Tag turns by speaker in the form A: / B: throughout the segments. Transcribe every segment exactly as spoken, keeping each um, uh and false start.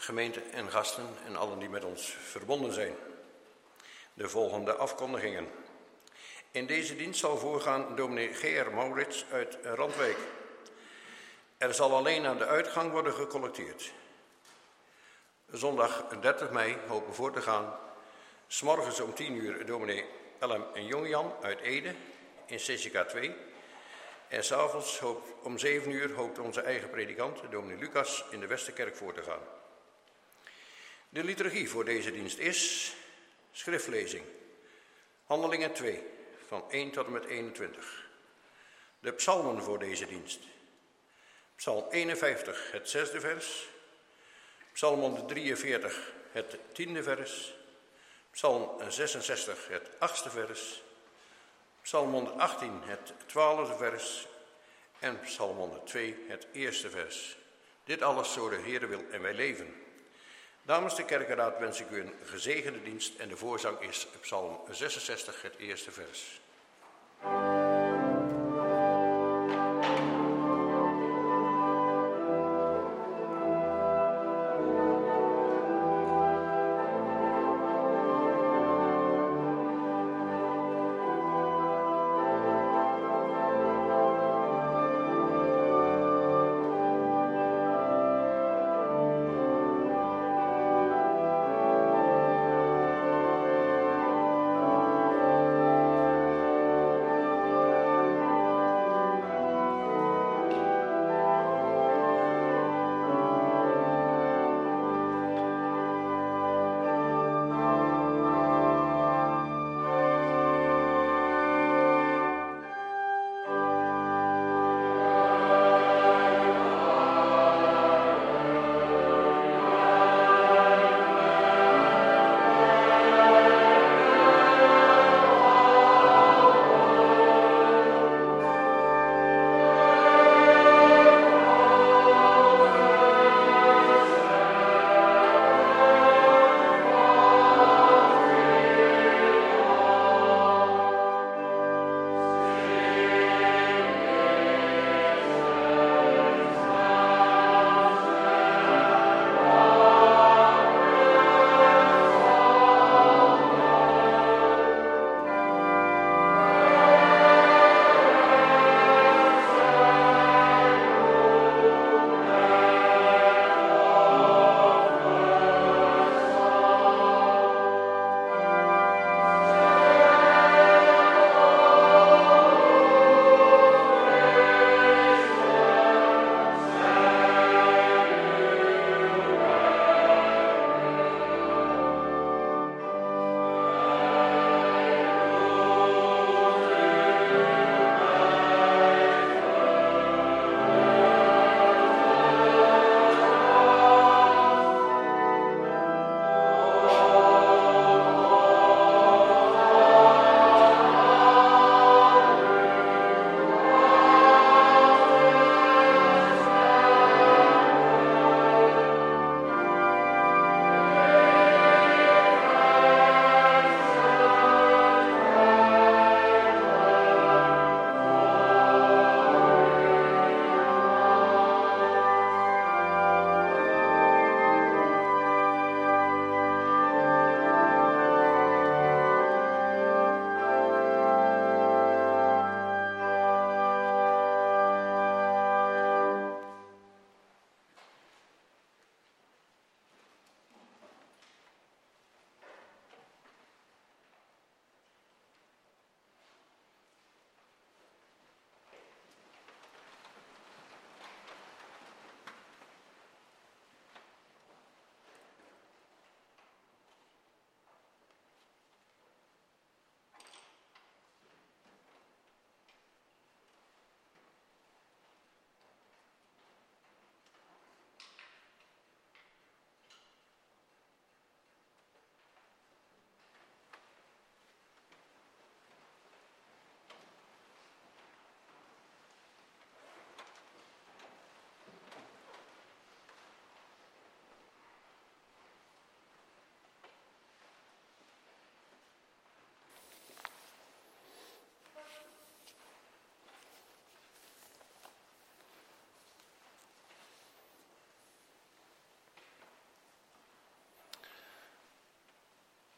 A: gemeente en gasten en allen die met ons verbonden zijn. De volgende afkondigingen. In deze dienst zal voorgaan dominee G R Maurits uit Randwijk. Er zal alleen aan de uitgang worden gecollecteerd. Zondag dertig mei hopen voor te gaan. 's Morgens om tien uur dominee L M en Jongjan uit Ede in C C K twee. En 's avonds om zeven uur hoopt onze eigen predikant, dominee Lucas, in de Westerkerk voor te gaan. De liturgie voor deze dienst is schriftlezing. Handelingen twee, van één tot en met eenentwintig. De psalmen voor deze dienst. Psalm eenenvijftig, het zesde vers. Psalm honderddrieënveertig, het tiende vers. Psalm zesenzestig, het achtste vers. Psalm honderdachttien, het twaalfde vers. En Psalm honderdtwee, het eerste vers. Dit alles zo de Heere wil en wij leven. Namens de kerkenraad wens ik u een gezegende dienst en de voorzang is Psalm zesenzestig, het eerste vers.
B: Thank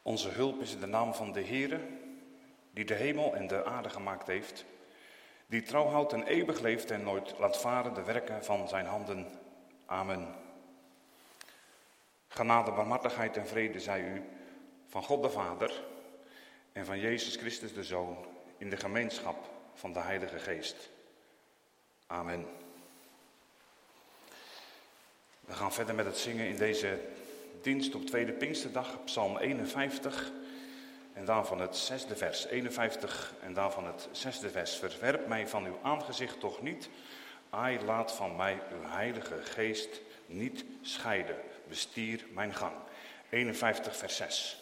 B: Onze hulp is in de naam van de Heere, die de hemel en de aarde gemaakt heeft, die trouw houdt en eeuwig leeft en nooit laat varen de werken van zijn handen. Amen. Genade, barmhartigheid en vrede zij u van God de Vader en van Jezus Christus de Zoon in de gemeenschap van de Heilige Geest. Amen. We gaan verder met het zingen in deze dienst op tweede Pinksterdag, Psalm eenenvijftig en daarvan het zesde vers. eenenvijftig en daarvan het zesde vers. Verwerp mij van uw aangezicht toch niet, ai, laat van mij uw Heilige Geest niet scheiden. Bestier mijn gang. eenenvijftig vers zes.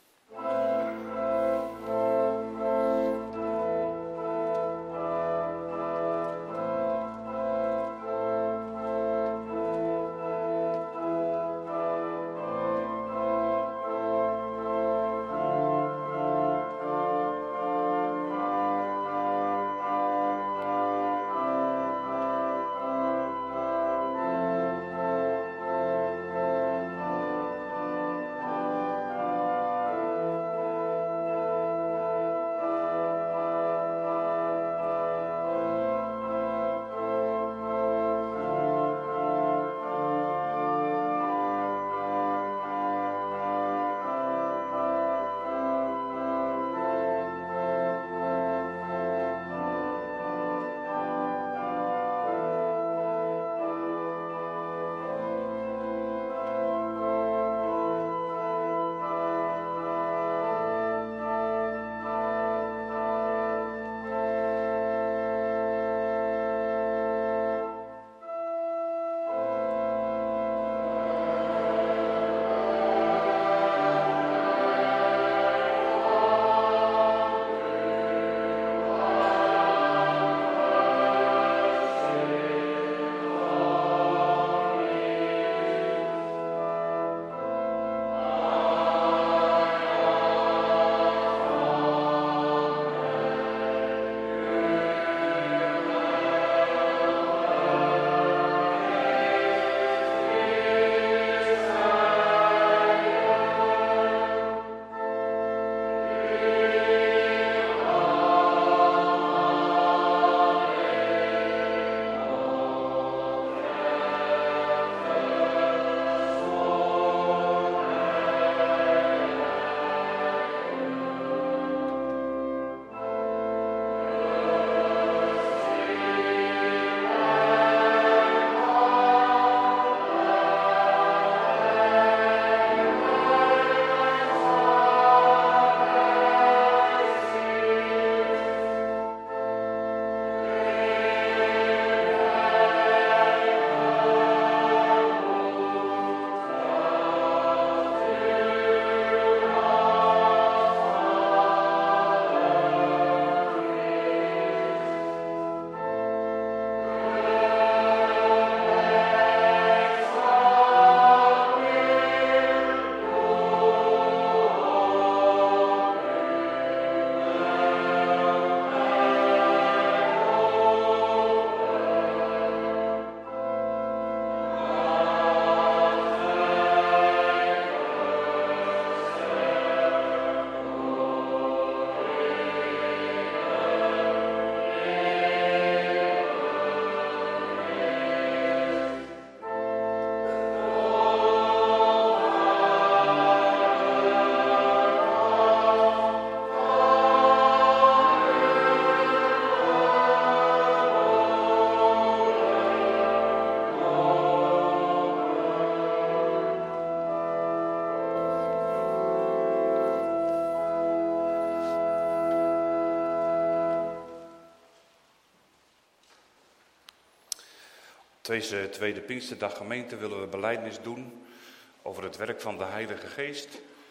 B: Deze tweede Pinksterdag gemeente willen we belijdenis doen over het werk van de Heilige Geest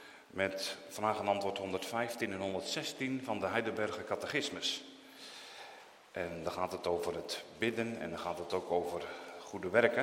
B: met vraag en antwoord honderdvijftien en honderdzestien van de Heidelberger Catechismus. En dan gaat het over het bidden en dan gaat het ook over goede werken.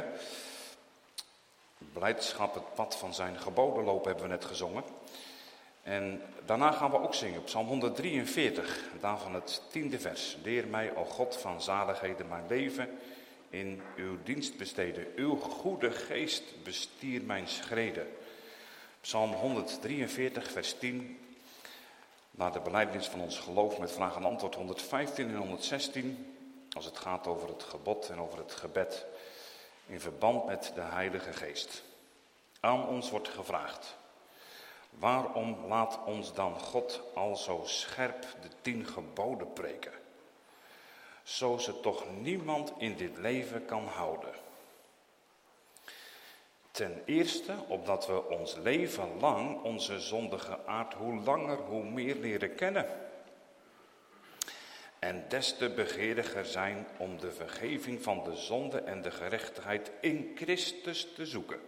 B: Blijdschap, het pad van zijn geboden lopen hebben we net gezongen. En daarna gaan we ook zingen, Psalm honderddrieënveertig, daarvan het tiende vers. Leer mij, o God van zaligheden, mijn leven in uw dienst besteden. Uw goede geest bestier mijn schreden. Psalm honderddrieënveertig, vers tien. Naar de belijdenis van ons geloof met vraag en antwoord honderdvijftien en honderdzestien. Als het gaat over het gebod en over het gebed in verband met de Heilige Geest. Aan ons wordt gevraagd: waarom laat ons dan God al zo scherp de tien geboden preken? Zo ze toch niemand in dit leven kan houden. Ten eerste, opdat we ons leven lang onze zondige aard hoe langer hoe meer leren kennen. En des te begeeriger zijn om de vergeving van de zonde en de gerechtigheid in Christus te zoeken.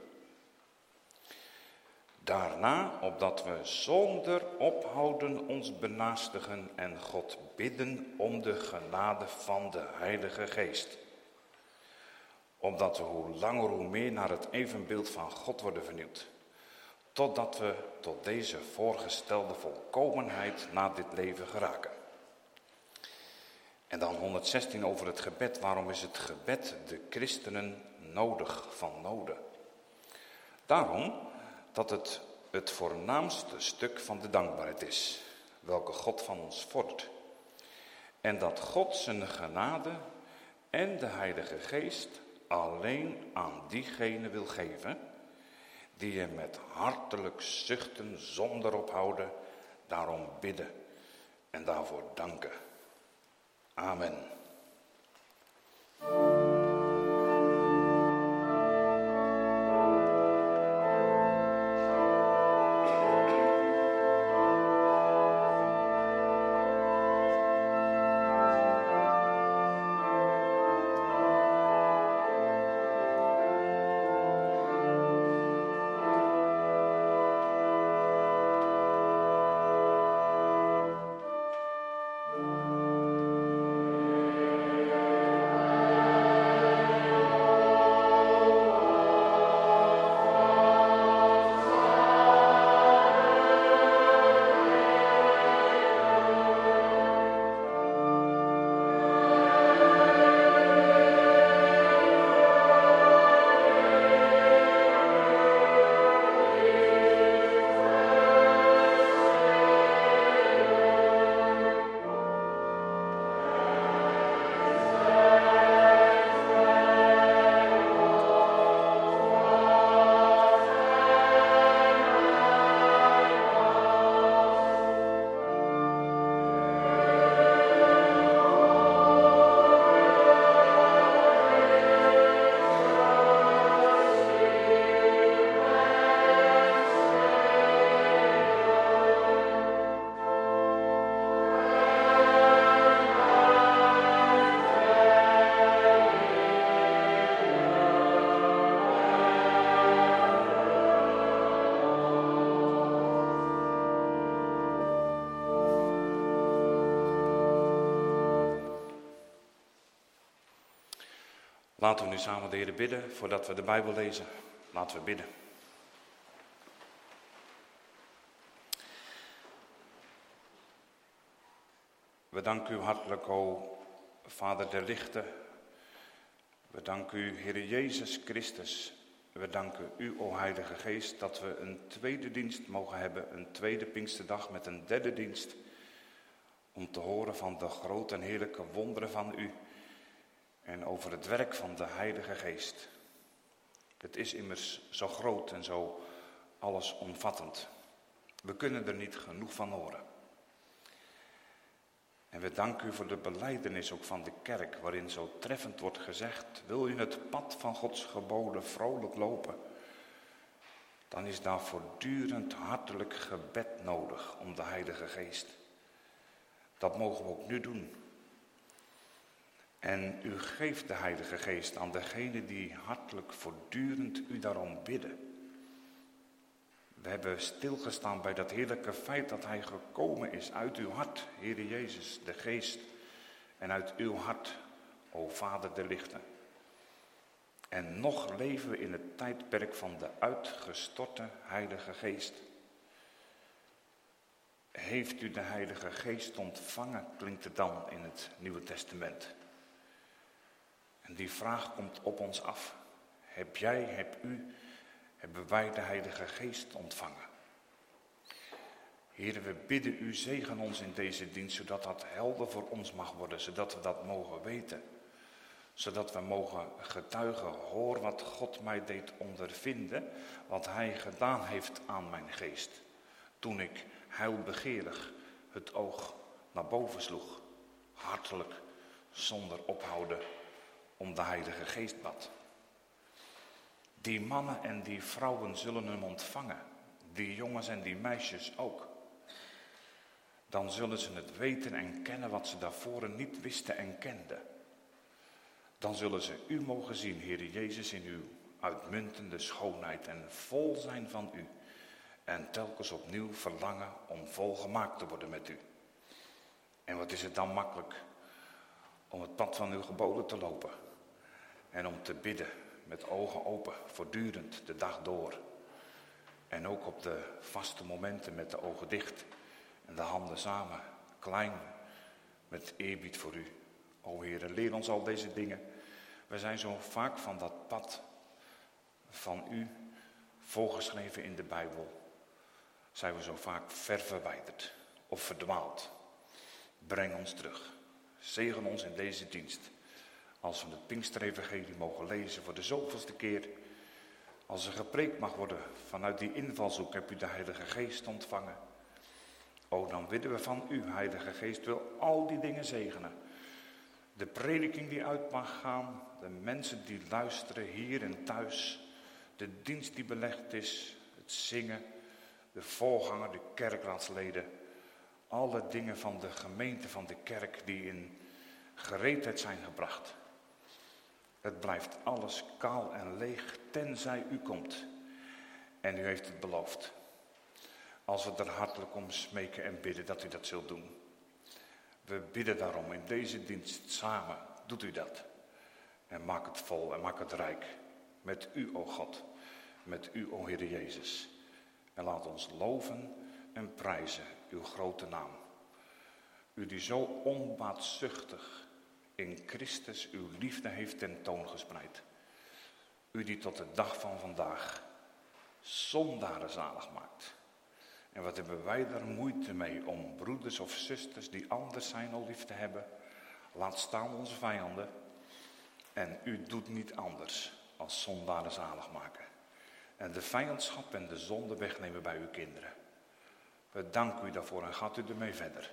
B: Daarna, opdat we zonder ophouden ons benaastigen en God bidden om de genade van de Heilige Geest. Opdat we hoe langer hoe meer naar het evenbeeld van God worden vernieuwd. Totdat we tot deze voorgestelde volkomenheid na dit leven geraken. En dan honderdzestien over het gebed. Waarom is het gebed de christenen nodig van noden? Daarom dat het het voornaamste stuk van de dankbaarheid is, welke God van ons vordert. En dat God zijn genade en de Heilige Geest alleen aan diegene wil geven, die hem met hartelijk zuchten zonder ophouden daarom bidden en daarvoor danken. Amen. Laten we nu samen de Heer bidden voordat we de Bijbel lezen. Laten we bidden. We danken u hartelijk, o Vader der lichten. We danken u, Heer Jezus Christus. We danken u, o Heilige Geest, dat we een tweede dienst mogen hebben. Een tweede Pinksterdag met een derde dienst. Om te horen van de grote en heerlijke wonderen van u. En over het werk van de Heilige Geest. Het is immers zo groot en zo allesomvattend. We kunnen er niet genoeg van horen. En we danken u voor de belijdenis ook van de kerk, waarin zo treffend wordt gezegd: wil je het pad van Gods geboden vrolijk lopen, dan is daar voortdurend hartelijk gebed nodig om de Heilige Geest. Dat mogen we ook nu doen. En u geeft de Heilige Geest aan degenen die hartelijk voortdurend u daarom bidden. We hebben stilgestaan bij dat heerlijke feit dat hij gekomen is uit uw hart, Heere Jezus, de Geest. En uit uw hart, o Vader der lichten. En nog leven we in het tijdperk van de uitgestorte Heilige Geest. Heeft u de Heilige Geest ontvangen, klinkt het dan in het Nieuwe Testament. En die vraag komt op ons af. Heb jij, heb u hebben wij de Heilige Geest ontvangen. Heer, we bidden u, zegen ons in deze dienst, zodat dat helder voor ons mag worden, zodat we dat mogen weten. Zodat we mogen getuigen, hoor wat God mij deed ondervinden, wat hij gedaan heeft aan mijn geest. Toen ik heilbegeerig het oog naar boven sloeg, hartelijk, zonder ophouden, om de Heilige Geest bad. Die mannen en die vrouwen zullen hem ontvangen, die jongens en die meisjes ook. Dan zullen ze het weten en kennen wat ze daarvoor niet wisten en kenden. Dan zullen ze u mogen zien, Heere Jezus, in uw uitmuntende schoonheid en vol zijn van u. En telkens opnieuw verlangen om volgemaakt te worden met u. En wat is het dan makkelijk om het pad van uw geboden te lopen. En om te bidden met ogen open, voortdurend de dag door. En ook op de vaste momenten met de ogen dicht en de handen samen, klein, met eerbied voor u. O Heere, leer ons al deze dingen. We zijn zo vaak van dat pad van u, voorgeschreven in de Bijbel, zijn we zo vaak ver verwijderd of verdwaald. Breng ons terug. Zegen ons in deze dienst. Als we het Pinksterevangelie mogen lezen voor de zoveelste keer. Als er gepreekt mag worden vanuit die invalshoek, heb u de Heilige Geest ontvangen. O, dan bidden we van u, Heilige Geest, wil al die dingen zegenen. De prediking die uit mag gaan, de mensen die luisteren hier en thuis, de dienst die belegd is, het zingen, de voorganger, de kerkraadsleden, alle dingen van de gemeente van de kerk die in gereedheid zijn gebracht. Het blijft alles kaal en leeg, tenzij u komt. En u heeft het beloofd. Als we er hartelijk om smeken en bidden dat u dat zult doen. We bidden daarom in deze dienst samen, doet u dat. En maak het vol en maak het rijk. Met u, o God. Met u, o Heere Jezus. En laat ons loven en prijzen uw grote naam. U die zo onbaatzuchtig in Christus uw liefde heeft tentoongespreid. U die tot de dag van vandaag zondaren zalig maakt. En wat hebben wij daar moeite mee om broeders of zusters die anders zijn al lief te hebben. Laat staan onze vijanden. En u doet niet anders als zondaren zalig maken. En de vijandschap en de zonde wegnemen bij uw kinderen. We danken u daarvoor en gaat u ermee verder.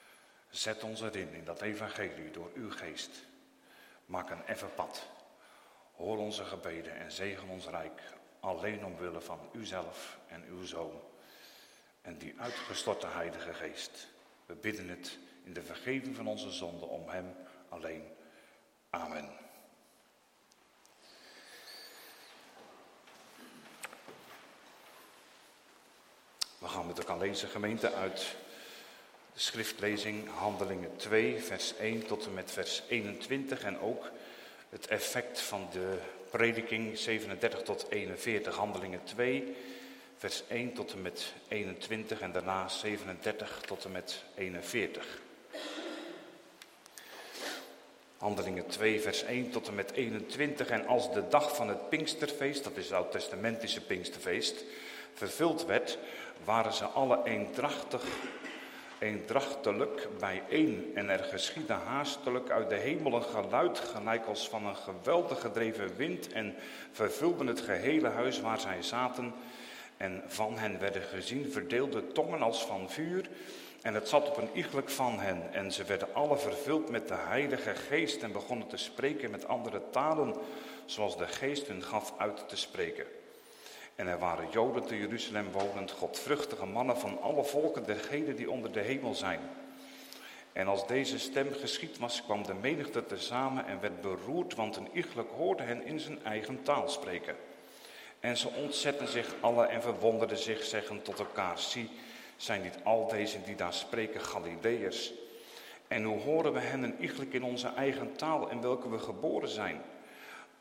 B: Zet ons erin in dat evangelie door uw geest. Maak een effen pad. Hoor onze gebeden en zegen ons rijk. Alleen omwille van uzelf en uw Zoon. En die uitgestorte Heilige Geest. We bidden het in de vergeving van onze zonden om hem alleen. Amen. We gaan met elkaar lezen, gemeente, uit de schriftlezing Handelingen twee, vers één tot en met vers eenentwintig. En ook het effect van de prediking zevenendertig tot eenenveertig. Handelingen twee, vers één tot en met eenentwintig en daarna zevenendertig tot en met eenenveertig. Handelingen twee, vers één tot en met eenentwintig. En als de dag van het Pinksterfeest, dat is het oud-testamentische Pinksterfeest, vervuld werd, waren ze alle eendrachtig, eendrachtelijk bijeen. En er geschiedde haastelijk uit de hemel een geluid, gelijk als van een geweldig gedreven wind, en vervulden het gehele huis waar zij zaten. En van hen werden gezien verdeelde tongen als van vuur, en het zat op een iegelijk van hen. En ze werden alle vervuld met de Heilige Geest en begonnen te spreken met andere talen, zoals de Geest hun gaf uit te spreken. En er waren Joden te Jeruzalem wonend, godvruchtige mannen van alle volken dergenen die onder de hemel zijn. En als deze stem geschied was, kwam de menigte tezamen en werd beroerd, want een iegelijk hoorde hen in zijn eigen taal spreken. En ze ontzetten zich alle en verwonderden zich, zeggend tot elkaar: zie, zijn niet al deze die daar spreken Galileërs? En hoe horen we hen een iegelijk in onze eigen taal in welke we geboren zijn?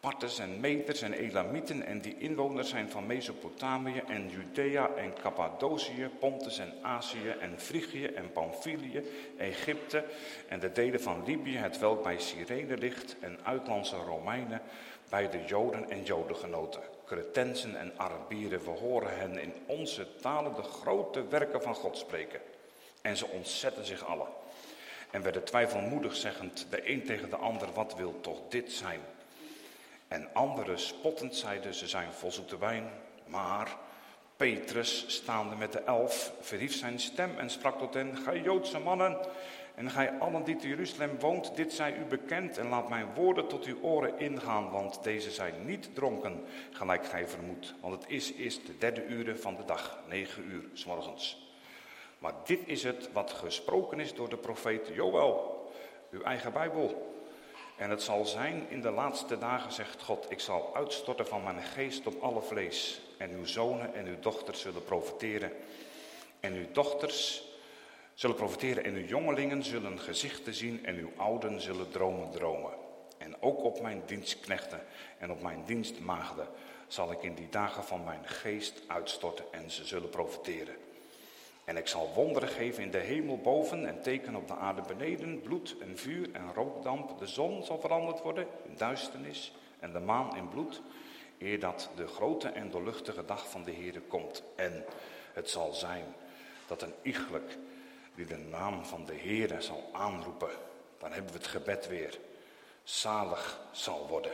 B: Parters en Meters en Elamieten en die inwoners zijn van Mesopotamië en Judea en Cappadocië, Pontus en Azië en Frigië en Pamphylië, Egypte en de delen van Libië, het welk bij Cyrene ligt, en uitlandse Romeinen bij de Joden en Jodengenoten, Cretensen en Arabieren. We horen hen in onze talen de grote werken van God spreken. En ze ontzetten zich allen. En werden twijfelmoedig zeggend, de een tegen de ander, wat wil toch dit zijn? En anderen spottend zeiden, ze zijn vol zoete wijn. Maar Petrus, staande met de elf, verhief zijn stem en sprak tot hen, gij Joodse mannen, en gij allen die te Jeruzalem woont, dit zij u bekend, en laat mijn woorden tot uw oren ingaan, want deze zijn niet dronken, gelijk gij vermoedt. Want het is eerst de derde uren van de dag, negen uur 's morgens. Maar dit is het wat gesproken is door de profeet Joël, uw eigen Bijbel. En het zal zijn in de laatste dagen, zegt God, ik zal uitstorten van mijn geest op alle vlees. En uw zonen en uw dochters zullen profeteren. En uw dochters zullen profeteren en uw jongelingen zullen gezichten zien en uw ouden zullen dromen dromen. En ook op mijn dienstknechten en op mijn dienstmaagden zal ik in die dagen van mijn geest uitstorten en ze zullen profeteren. En ik zal wonderen geven in de hemel boven en tekenen op de aarde beneden, bloed en vuur en rookdamp. De zon zal veranderd worden in duisternis en de maan in bloed, eer dat de grote en doorluchtige dag van de Heere komt. En het zal zijn dat een iegelijk die de naam van de Heere zal aanroepen, dan hebben we het gebed weer, zalig zal worden.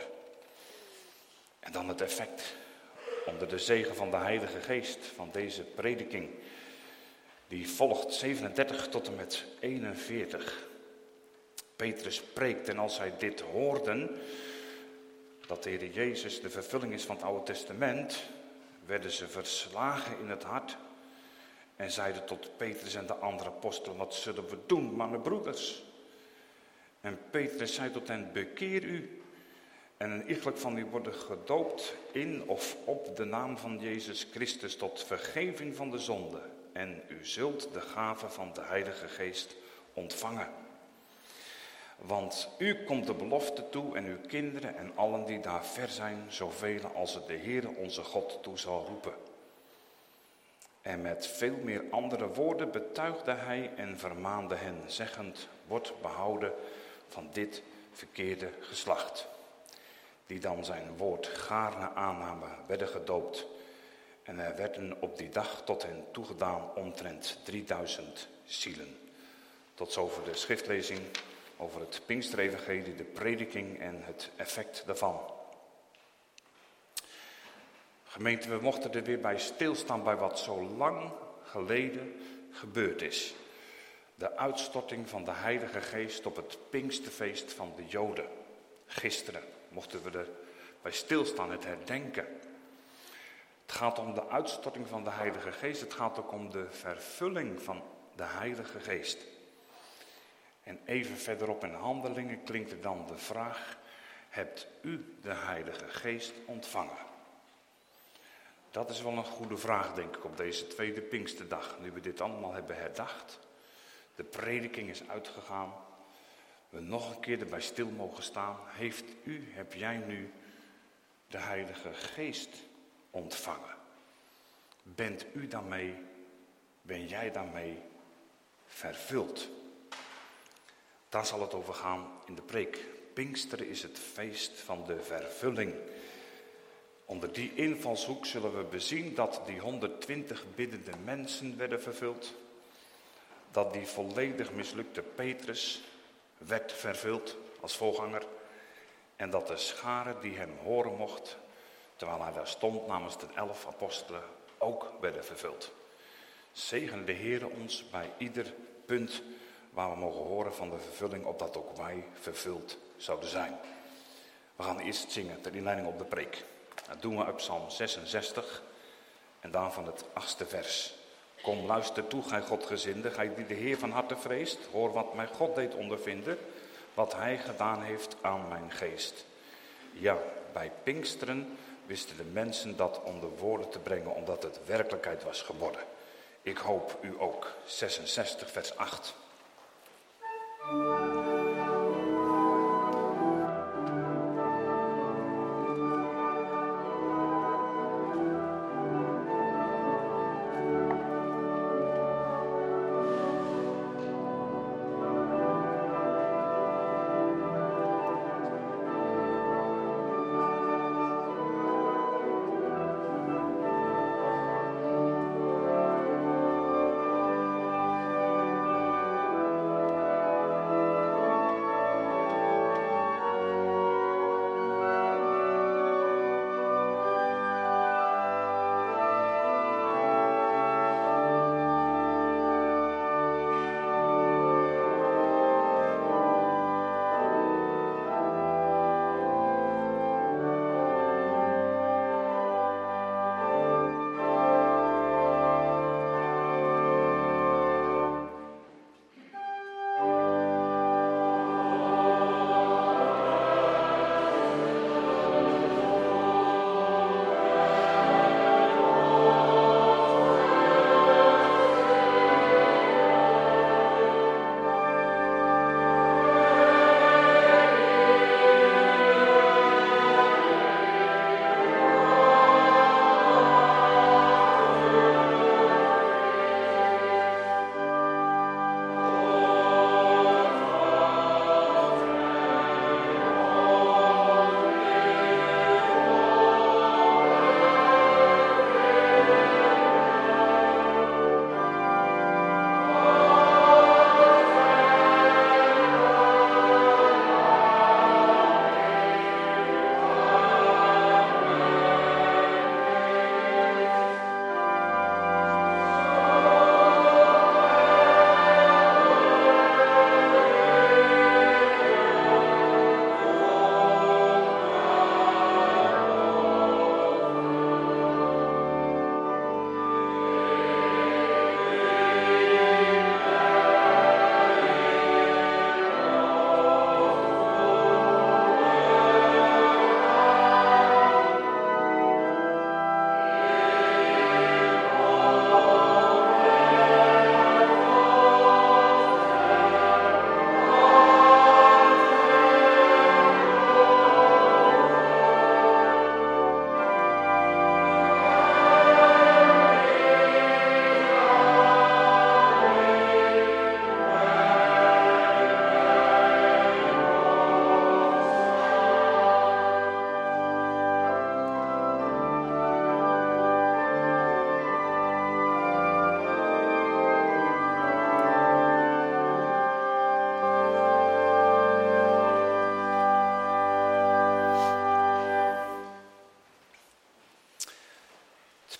B: En dan het effect onder de zegen van de Heilige Geest van deze prediking. Die volgt zevenendertig tot en met eenenveertig. Petrus preekt en als zij dit hoorden, dat de Heer Jezus de vervulling is van het Oude Testament, werden ze verslagen in het hart en zeiden tot Petrus en de andere apostelen, wat zullen we doen, mijn broeders? En Petrus zei tot hen, bekeer u en een iegelijk van u worden gedoopt in of op de naam van Jezus Christus tot vergeving van de zonde. En u zult de gave van de Heilige Geest ontvangen. Want u komt de belofte toe en uw kinderen en allen die daar ver zijn, zoveel als het de Heere onze God toe zal roepen. En met veel meer andere woorden betuigde hij en vermaande hen, zeggend, wordt behouden van dit verkeerde geslacht. Die dan zijn woord gaarne aannamen, werden gedoopt. En er werden op die dag tot hen toegedaan omtrent drieduizend zielen. Tot zover de schriftlezing over het Pinksterevangelie, de prediking en het effect daarvan. Gemeente, we mochten er weer bij stilstaan bij wat zo lang geleden gebeurd is. De uitstorting van de Heilige Geest op het Pinksterfeest van de Joden. Gisteren mochten we er bij stilstaan, het herdenken. Het gaat om de uitstorting van de Heilige Geest. Het gaat ook om de vervulling van de Heilige Geest. En even verderop in Handelingen klinkt er dan de vraag, hebt u de Heilige Geest ontvangen? Dat is wel een goede vraag, denk ik, op deze tweede Pinksterdag. Nu we dit allemaal hebben herdacht. De prediking is uitgegaan. We nog een keer erbij stil mogen staan. Heeft u, heb jij nu de Heilige Geest ontvangen? Bent u daarmee, ben jij daarmee vervuld? Daar zal het over gaan in de preek. Pinksteren is het feest van de vervulling. Onder die invalshoek zullen we bezien dat die honderdtwintig biddende mensen werden vervuld. Dat die volledig mislukte Petrus werd vervuld als voorganger. En dat de schare die hem horen mocht, terwijl hij daar stond namens de elf apostelen, ook werden vervuld. Zegen de Heere ons bij ieder punt waar we mogen horen van de vervulling, opdat ook wij vervuld zouden zijn. We gaan eerst zingen ter inleiding op de preek. Dat doen we op Psalm zesenzestig en dan van het achtste vers. Kom, luister toe, gij Godgezinde, gij die de Heer van harte vreest. Hoor wat mij God deed ondervinden, wat hij gedaan heeft aan mijn geest. Ja, bij Pinksteren wisten de mensen dat onder woorden te brengen, omdat het werkelijkheid was geworden. Ik hoop u ook. zesenzestig vers acht.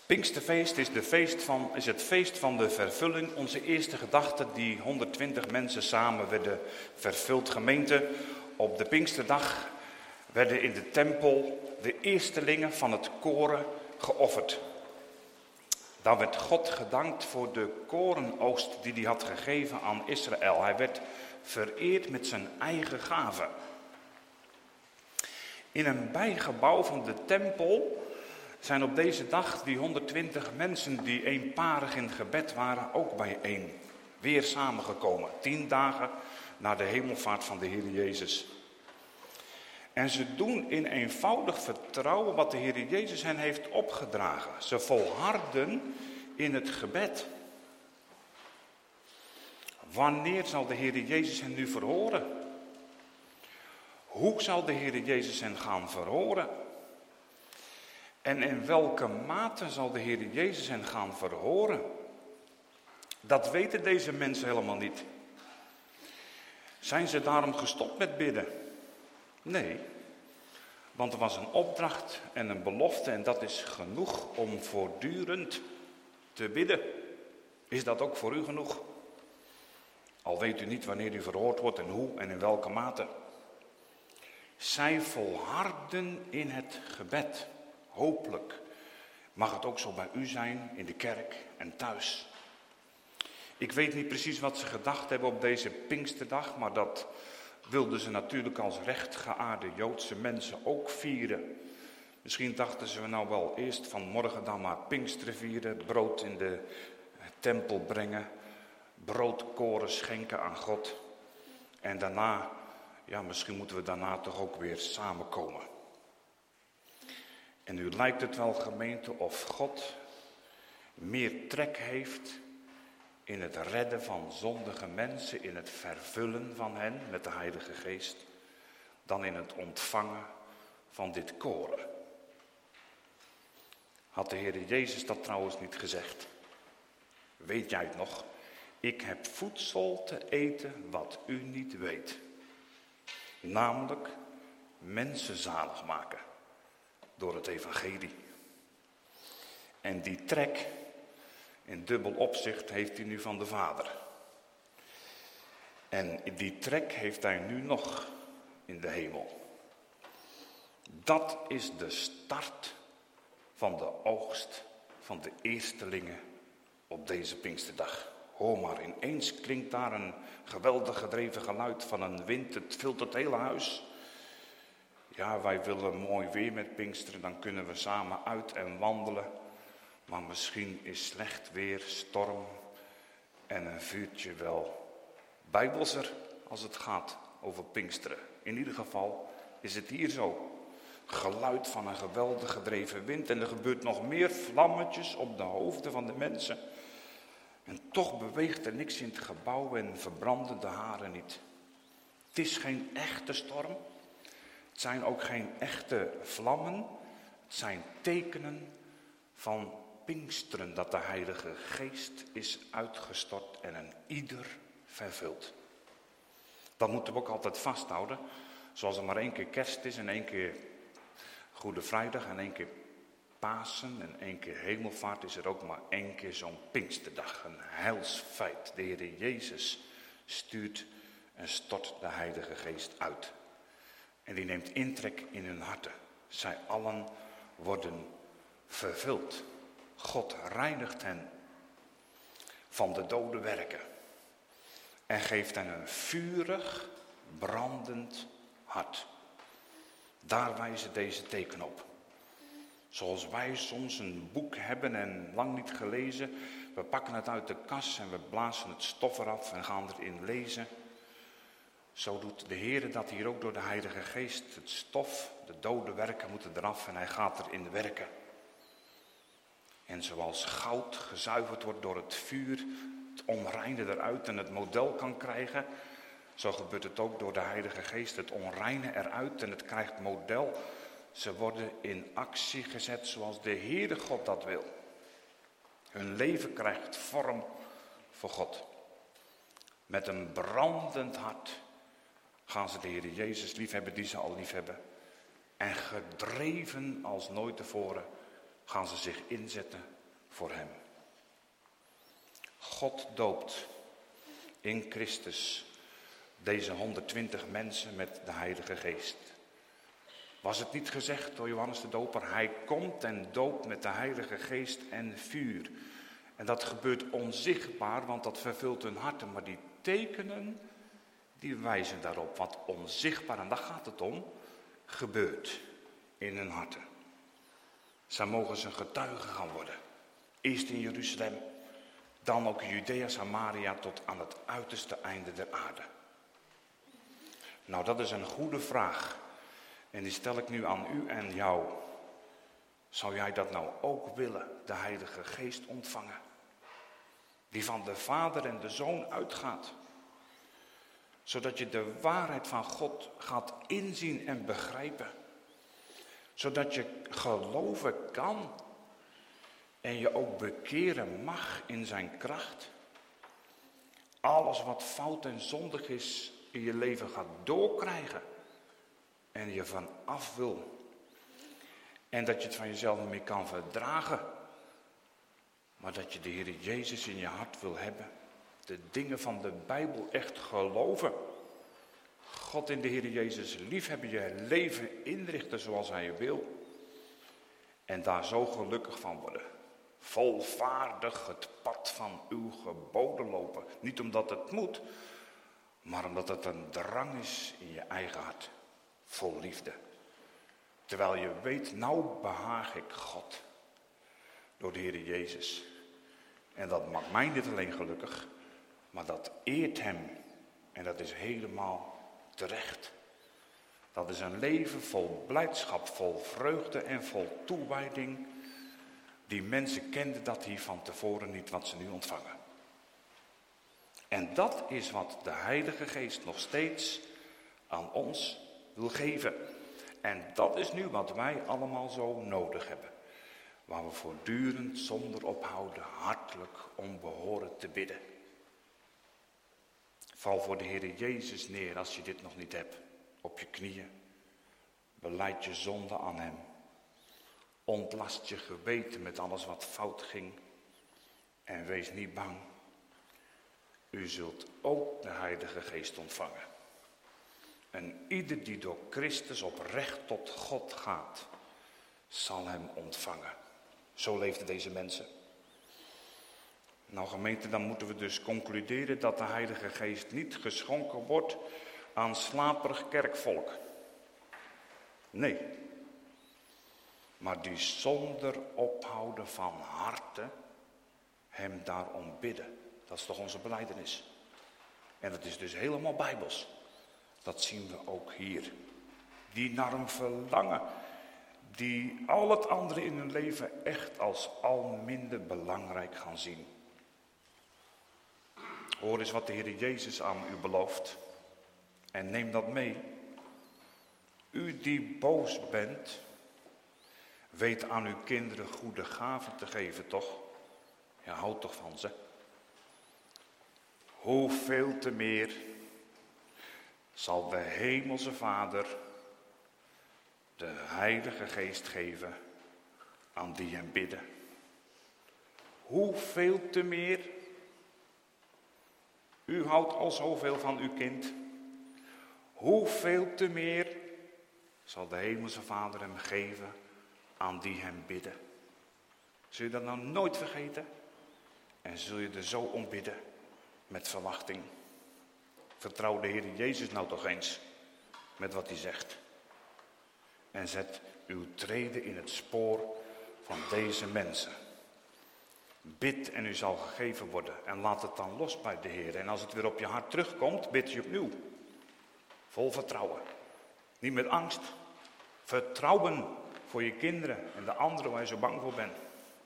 B: Pinksterfeest is, de feest van, is het feest van de vervulling. Onze eerste gedachte, die honderdtwintig mensen samen werden vervuld. Gemeente, op de Pinksterdag werden in de tempel de eerstelingen van het koren geofferd. Daar werd God gedankt voor de korenoogst die hij had gegeven aan Israël. Hij werd vereerd met zijn eigen gaven. In een bijgebouw van de tempel zijn op deze dag die honderdtwintig mensen die eenparig in gebed waren ook bijeen. Weer samengekomen, tien dagen na de hemelvaart van de Heer Jezus. En ze doen in eenvoudig vertrouwen wat de Heer Jezus hen heeft opgedragen. Ze volharden in het gebed. Wanneer zal de Heer Jezus hen nu verhoren? Hoe zal de Heer Jezus hen gaan verhoren? En in welke mate zal de Heer Jezus hen gaan verhoren? Dat weten deze mensen helemaal niet. Zijn ze daarom gestopt met bidden? Nee, want er was een opdracht en een belofte en dat is genoeg om voortdurend te bidden. Is dat ook voor u genoeg? Al weet u niet wanneer u verhoord wordt en hoe en in welke mate. Zij volharden in het gebed. Hopelijk mag het ook zo bij u zijn, in de kerk en thuis. Ik weet niet precies wat ze gedacht hebben op deze Pinksterdag, maar dat wilden ze natuurlijk als rechtgeaarde Joodse mensen ook vieren. Misschien dachten ze nou wel eerst van morgen dan maar Pinksteren vieren, brood in de tempel brengen, broodkoren schenken aan God. En daarna, ja misschien moeten we daarna toch ook weer samenkomen. En nu lijkt het wel, gemeente, of God meer trek heeft in het redden van zondige mensen, in het vervullen van hen met de Heilige Geest, dan in het ontvangen van dit koren. Had de Heer Jezus dat trouwens niet gezegd? Weet jij het nog? Ik heb voedsel te eten wat u niet weet. Namelijk mensen zalig maken door het evangelie. En die trek in dubbel opzicht heeft hij nu van de Vader. En die trek heeft hij nu nog in de hemel. Dat is de start van de oogst van de eerstelingen op deze Pinksterdag. Hoor maar, ineens klinkt daar een geweldig gedreven geluid van een wind. Het vult het hele huis. Ja, wij willen mooi weer met Pinksteren, dan kunnen we samen uit en wandelen. Maar misschien is slecht weer, storm en een vuurtje wel bijbelser als het gaat over Pinksteren. In ieder geval is het hier zo. Geluid van een geweldig gedreven wind en er gebeurt nog meer vlammetjes op de hoofden van de mensen. En toch beweegt er niks in het gebouw en verbranden de haren niet. Het is geen echte storm. Het zijn ook geen echte vlammen. Het zijn tekenen van Pinksteren, dat de Heilige Geest is uitgestort en een ieder vervult. Dat moeten we ook altijd vasthouden. Zoals er maar één keer kerst is en één keer Goede Vrijdag en één keer Pasen en één keer Hemelvaart, is er ook maar één keer zo'n Pinksterdag. Een heilsfeit. De Heer Jezus stuurt en stort de Heilige Geest uit. En die neemt intrek in hun harten. Zij allen worden vervuld. God reinigt hen van de dode werken. En geeft hen een vurig, brandend hart. Daar wijzen deze tekenen op. Zoals wij soms een boek hebben en lang niet gelezen. We pakken het uit de kas en we blazen het stof eraf en gaan erin lezen. Zo doet de Heer dat hier ook door de Heilige Geest. Het stof, de dode werken moeten eraf en hij gaat erin werken. En zoals goud gezuiverd wordt door het vuur, het onreine eruit en het model kan krijgen, zo gebeurt het ook door de Heilige Geest. Het onreine eruit en het krijgt model. Ze worden in actie gezet zoals de Heere God dat wil. Hun leven krijgt vorm voor God. Met een brandend hart gaan ze de Heer Jezus liefhebben die ze al liefhebben. En gedreven als nooit tevoren gaan ze zich inzetten voor hem. God doopt in Christus deze honderdtwintig mensen met de Heilige Geest. Was het niet gezegd door Johannes de Doper? Hij komt en doopt met de Heilige Geest en vuur. En dat gebeurt onzichtbaar, want dat vervult hun harten. Maar die tekenen, die wijzen daarop. Wat onzichtbaar, en daar gaat het om, gebeurt in hun harten. Zij mogen zijn getuigen gaan worden. Eerst in Jeruzalem, dan ook Judea, Samaria, tot aan het uiterste einde der aarde. Nou, dat is een goede vraag. En die stel ik nu aan u en jou. Zou jij dat nou ook willen, de Heilige Geest ontvangen? Die van de Vader en de Zoon uitgaat. Zodat je de waarheid van God gaat inzien en begrijpen. Zodat je geloven kan. En je ook bekeren mag in zijn kracht. Alles wat fout en zondig is in je leven gaat doorkrijgen. En je van af wil. En dat je het van jezelf niet meer kan verdragen. Maar dat je de Heer Jezus in je hart wil hebben. De dingen van de Bijbel echt geloven. God in de Heer Jezus liefhebben, je leven inrichten zoals hij wil. En daar zo gelukkig van worden. Volvaardig het pad van uw geboden lopen. Niet omdat het moet, maar omdat het een drang is in je eigen hart. Vol liefde. Terwijl je weet, nou behaag ik God. Door de Heer Jezus. En dat maakt mij niet alleen gelukkig, maar dat eert hem. En dat is helemaal terecht. Dat is een leven vol blijdschap, vol vreugde en vol toewijding. Die mensen kenden dat hier van tevoren niet, wat ze nu ontvangen. En dat is wat de Heilige Geest nog steeds aan ons wil geven. En dat is nu wat wij allemaal zo nodig hebben. Waar we voortdurend zonder ophouden hartelijk om behoren te bidden. Val voor de Heer Jezus neer als je dit nog niet hebt. Op je knieën. Belijd je zonde aan hem. Ontlast je geweten met alles wat fout ging. En wees niet bang. U zult ook de Heilige Geest ontvangen. En ieder die door Christus oprecht tot God gaat, zal hem ontvangen. Zo leefden deze mensen. Nou gemeente, dan moeten we dus concluderen dat de Heilige Geest niet geschonken wordt aan slaperig kerkvolk. Nee. Maar die zonder ophouden van harte hem daarom bidden. Dat is toch onze belijdenis. En dat is dus helemaal bijbels. Dat zien we ook hier. Die naar hem verlangen. Die al het andere in hun leven echt als al minder belangrijk gaan zien. Hoor eens wat de Heer Jezus aan u belooft. En neem dat mee. U die boos bent, weet aan uw kinderen goede gaven te geven, toch? Ja, houd toch van ze. Hoeveel te meer zal de Hemelse Vader de Heilige Geest geven aan die hem bidden. Hoeveel te meer. U houdt al zoveel van uw kind. Hoeveel te meer zal de Hemelse Vader hem geven aan die hem bidden. Zul je dat nou nooit vergeten? En zul je er zo om bidden met verwachting. Vertrouw de Heer Jezus nou toch eens met wat hij zegt. En zet uw treden in het spoor van deze mensen. Bid en u zal gegeven worden. En laat het dan los bij de Heer. En als het weer op je hart terugkomt, bid je opnieuw. Vol vertrouwen. Niet met angst. Vertrouwen voor je kinderen en de anderen waar je zo bang voor bent.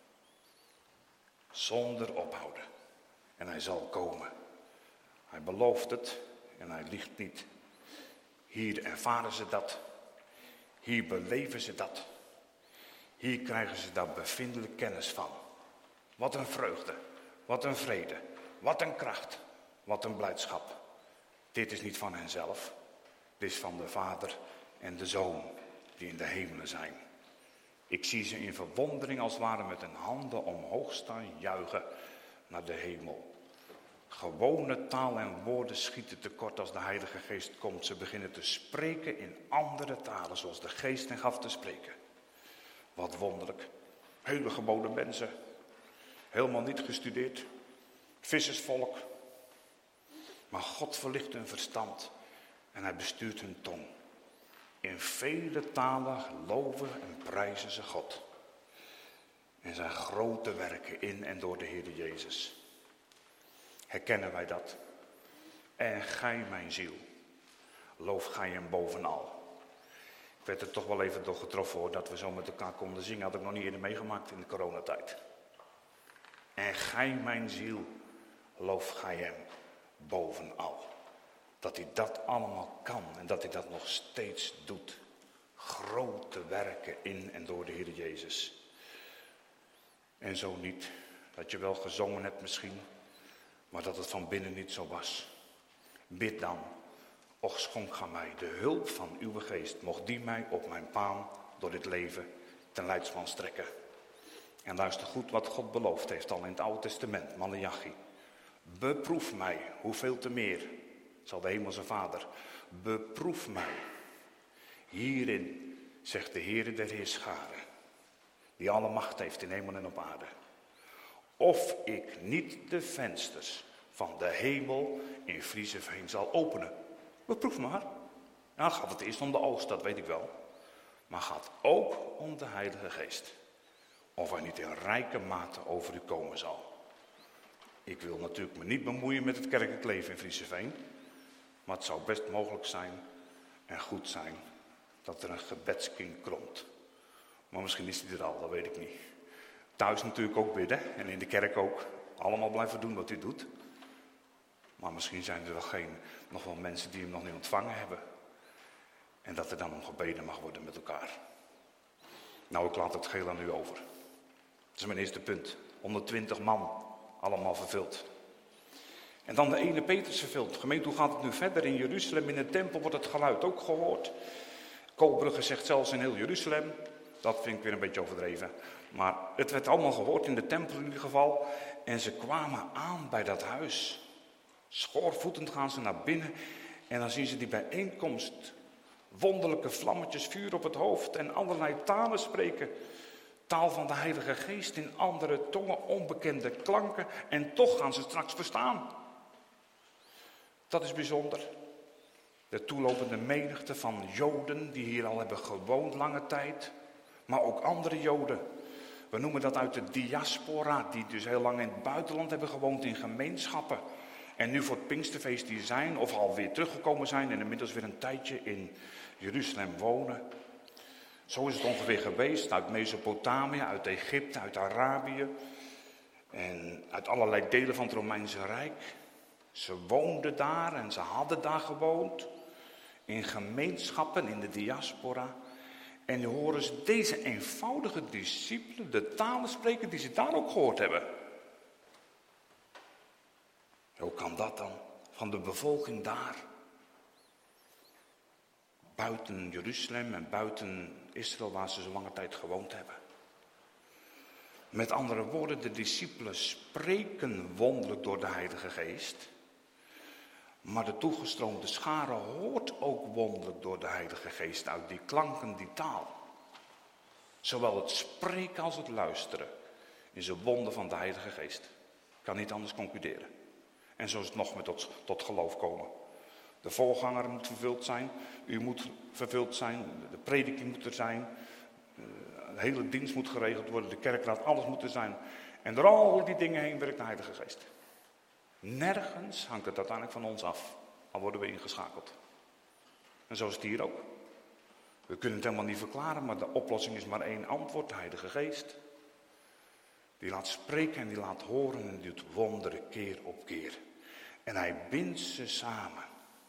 B: Zonder ophouden. En hij zal komen. Hij belooft het en hij liegt niet. Hier ervaren ze dat. Hier beleven ze dat. Hier krijgen ze daar bevindelijk kennis van. Wat een vreugde. Wat een vrede. Wat een kracht. Wat een blijdschap. Dit is niet van henzelf. Dit is van de Vader en de Zoon die in de hemelen zijn. Ik zie ze in verwondering als het ware met hun handen omhoog staan juichen naar de hemel. Gewone taal en woorden schieten tekort als de Heilige Geest komt. Ze beginnen te spreken in andere talen zoals de Geest hen gaf te spreken. Wat wonderlijk. Hele gewone mensen. Helemaal niet gestudeerd. Vissersvolk. Maar God verlicht hun verstand en hij bestuurt hun tong. In vele talen geloven en prijzen ze God. En zijn grote werken in en door de Heer Jezus. Herkennen wij dat? En gij, mijn ziel, loof gij hem bovenal. Ik werd er toch wel even door getroffen hoor, dat we zo met elkaar konden zingen. Had ik nog niet eerder meegemaakt in de coronatijd. En gij, mijn ziel, loof gij hem bovenal. Dat hij dat allemaal kan en dat hij dat nog steeds doet. Grote werken in en door de Heer Jezus. En zo niet, dat je wel gezongen hebt misschien, maar dat het van binnen niet zo was. Bid dan, och schonk aan mij de hulp van uw geest, mocht die mij op mijn paan door dit leven ten leidsman strekken. En luister goed wat God beloofd heeft al in het Oude Testament, Maleachi. Beproef mij, hoeveel te meer, zal de Hemelse Vader, beproef mij. Hierin, zegt de Heere der Heerscharen, die alle macht heeft in hemel en op aarde. Of ik niet de vensters van de hemel in Frieseveen zal openen. Beproef maar. Nou gaat het eerst om de oogst, dat weet ik wel. Maar gaat ook om de Heilige Geest. Of hij niet in rijke mate over u komen zal. Ik wil natuurlijk me niet bemoeien met het kerkelijk leven in Frieseveen. Maar het zou best mogelijk zijn en goed zijn dat er een gebedskring komt. Maar misschien is hij er al, dat weet ik niet. Thuis natuurlijk ook bidden en in de kerk ook. Allemaal blijven doen wat u doet. Maar misschien zijn er wel geen, nog wel mensen die hem nog niet ontvangen hebben. En dat er dan om gebeden mag worden met elkaar. Nou, ik laat het geheel aan u over. Dat is mijn eerste punt. honderdtwintig man, allemaal vervuld. En dan de ene Petrus vervuld. Gemeente, hoe gaat het nu verder? In Jeruzalem, in de tempel wordt het geluid ook gehoord. Koolbrugge zegt zelfs in heel Jeruzalem. Dat vind ik weer een beetje overdreven. Maar het werd allemaal gehoord in de tempel in ieder geval. En ze kwamen aan bij dat huis. Schoorvoetend gaan ze naar binnen. En dan zien ze die bijeenkomst. Wonderlijke vlammetjes, vuur op het hoofd. En allerlei talen spreken. Taal van de Heilige Geest in andere tongen, onbekende klanken. En toch gaan ze straks verstaan. Dat is bijzonder. De toelopende menigte van Joden die hier al hebben gewoond lange tijd. Maar ook andere Joden. We noemen dat uit de diaspora, die dus heel lang in het buitenland hebben gewoond in gemeenschappen. En nu voor het Pinksterfeest hier zijn, of alweer teruggekomen zijn en inmiddels weer een tijdje in Jeruzalem wonen. Zo is het ongeveer geweest, uit Mesopotamië, uit Egypte, uit Arabië. En uit allerlei delen van het Romeinse Rijk. Ze woonden daar en ze hadden daar gewoond. In gemeenschappen, in de diaspora. En nu horen ze deze eenvoudige discipelen de talen spreken die ze daar ook gehoord hebben. Hoe kan dat dan? Van de bevolking daar. Buiten Jeruzalem en buiten Israël waar ze zo lange tijd gewoond hebben. Met andere woorden, de discipelen spreken wonderlijk door de Heilige Geest. Maar de toegestroomde schare hoort ook wonderlijk door de Heilige Geest uit die klanken, die taal. Zowel het spreken als het luisteren is een wonder van de Heilige Geest. Ik kan niet anders concluderen. En zo is het nog met tot, tot geloof komen. De voorganger moet vervuld zijn, u moet vervuld zijn, de prediking moet er zijn. De hele dienst moet geregeld worden, de kerkraad, alles moet er zijn. En door al die dingen heen werkt de Heilige Geest. Nergens hangt het uiteindelijk van ons af, al worden we ingeschakeld. En zo is het hier ook. We kunnen het helemaal niet verklaren, maar de oplossing is maar één antwoord, de Heilige Geest. Die laat spreken en die laat horen en die doet wonderen keer op keer. En hij bindt ze samen.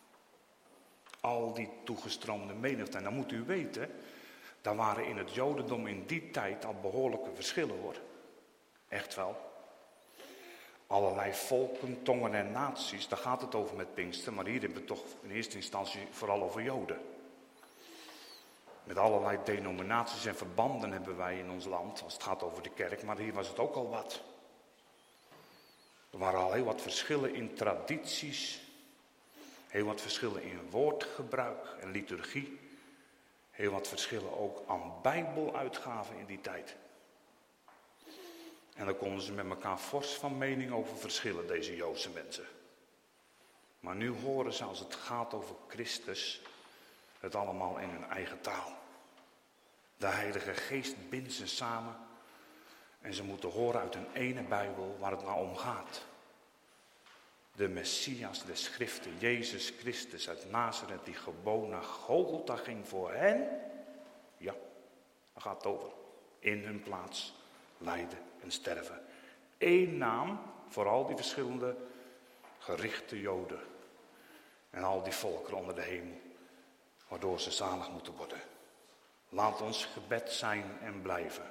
B: Al die toegestroomde menigte. En dan moet u weten, daar waren in het Jodendom in die tijd al behoorlijke verschillen hoor. Echt wel. Allerlei volken, tongen en naties, daar gaat het over met Pinkster. Maar hier hebben we het toch in eerste instantie vooral over Joden. Met allerlei denominaties en verbanden hebben wij in ons land, als het gaat over de kerk, maar hier was het ook al wat. Er waren al heel wat verschillen in tradities, heel wat verschillen in woordgebruik en liturgie, heel wat verschillen ook aan bijbeluitgaven in die tijd. En dan konden ze met elkaar fors van mening over verschillen, deze Joodse mensen. Maar nu horen ze, als het gaat over Christus, het allemaal in hun eigen taal. De Heilige Geest bindt ze samen en ze moeten horen uit hun ene Bijbel waar het nou om gaat. De Messias, de Schriften, Jezus Christus uit Nazareth, die gewoon naar Golgotha ging voor hen. Ja, daar gaat het over. In hun plaats lijden en sterven. Eén naam voor al die verschillende gerichte Joden en al die volkeren onder de hemel, waardoor ze zalig moeten worden. Laat ons gebed zijn en blijven.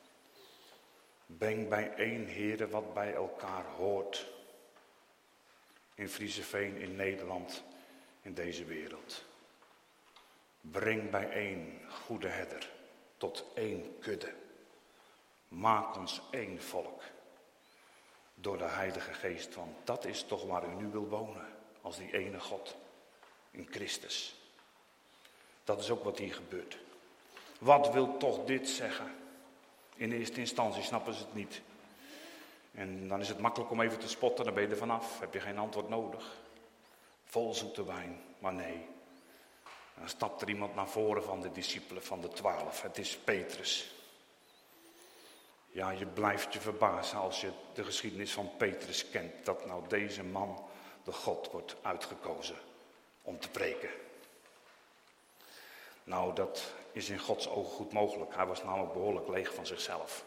B: Breng bijeen, Heere, wat bij elkaar hoort. In Frieseveen, in Nederland, in deze wereld. Breng bijeen, goede herder, tot één kudde. Maak ons één volk. Door de Heilige Geest, want dat is toch waar u nu wil wonen. Als die ene God, in Christus. Dat is ook wat hier gebeurt. Wat wil toch dit zeggen? In eerste instantie snappen ze het niet. En dan is het makkelijk om even te spotten, dan ben je er vanaf. Heb je geen antwoord nodig. Vol zoete wijn, maar nee. Dan stapt er iemand naar voren van de discipelen, van de twaalf. Het is Petrus. Ja, je blijft je verbazen als je de geschiedenis van Petrus kent. Dat nou deze man, de God, wordt uitgekozen om te preken. Nou, dat is in Gods ogen goed mogelijk. Hij was namelijk behoorlijk leeg van zichzelf.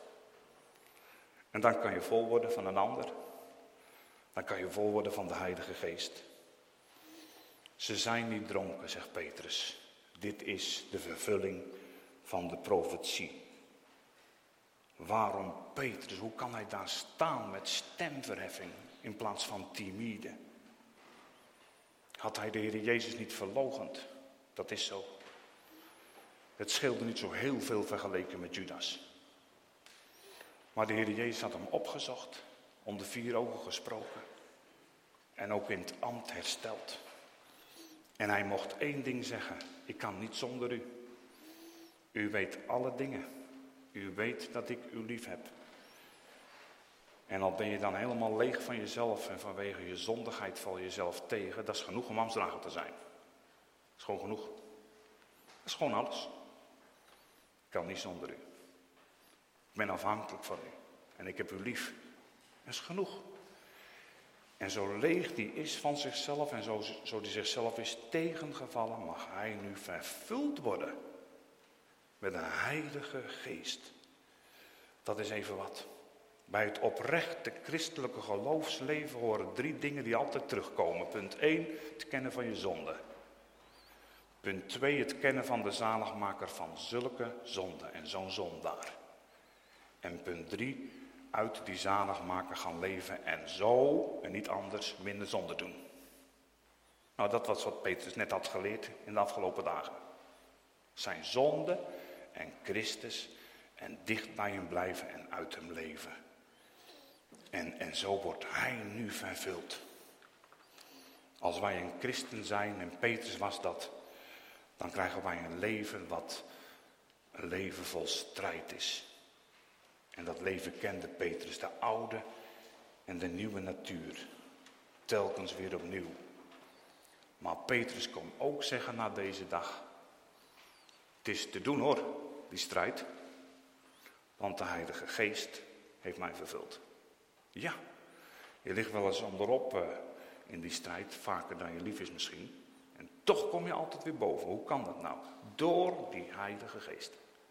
B: En dan kan je vol worden van een ander. Dan kan je vol worden van de Heilige Geest. Ze zijn niet dronken, zegt Petrus. Dit is de vervulling van de profetie. Waarom Petrus? Hoe kan hij daar staan met stemverheffing in plaats van timide? Had hij de Heer Jezus niet verloochend? Dat is zo. Het scheelde niet zo heel veel vergeleken met Judas. Maar de Heer Jezus had hem opgezocht, onder vier ogen gesproken. En ook in het ambt hersteld. En hij mocht één ding zeggen: ik kan niet zonder u. U weet alle dingen. U weet dat ik u lief heb. En al ben je dan helemaal leeg van jezelf en vanwege je zondigheid val je jezelf tegen, dat is genoeg om ambtsdrager te zijn. Dat is gewoon genoeg. Dat is gewoon alles. Ik kan niet zonder u. Ik ben afhankelijk van u. En ik heb u lief. Dat is genoeg. En zo leeg die is van zichzelf en zo, zo die zichzelf is tegengevallen, mag hij nu vervuld worden met een Heilige Geest. Dat is even wat. Bij het oprechte christelijke geloofsleven horen drie dingen die altijd terugkomen. Punt één, het kennen van je zonde. Punt twee, het kennen van de zaligmaker van zulke zonde en zo'n zondaar. En punt drie, uit die zaligmaker gaan leven en zo, en niet anders, minder zonde doen. Nou, dat was wat Petrus net had geleerd in de afgelopen dagen. Zijn zonde en Christus en dicht bij hem blijven en uit hem leven. En, en zo wordt hij nu vervuld. Als wij een christen zijn, en Petrus was dat, dan krijgen wij een leven wat een leven vol strijd is. En dat leven kende Petrus, de oude en de nieuwe natuur. Telkens weer opnieuw. Maar Petrus kon ook zeggen na deze dag: het is te doen hoor, die strijd. Want de Heilige Geest heeft mij vervuld. Ja, je ligt wel eens onderop uh, in die strijd, vaker dan je lief is misschien. En toch kom je altijd weer boven. Hoe kan dat nou? Door die Heilige Geest.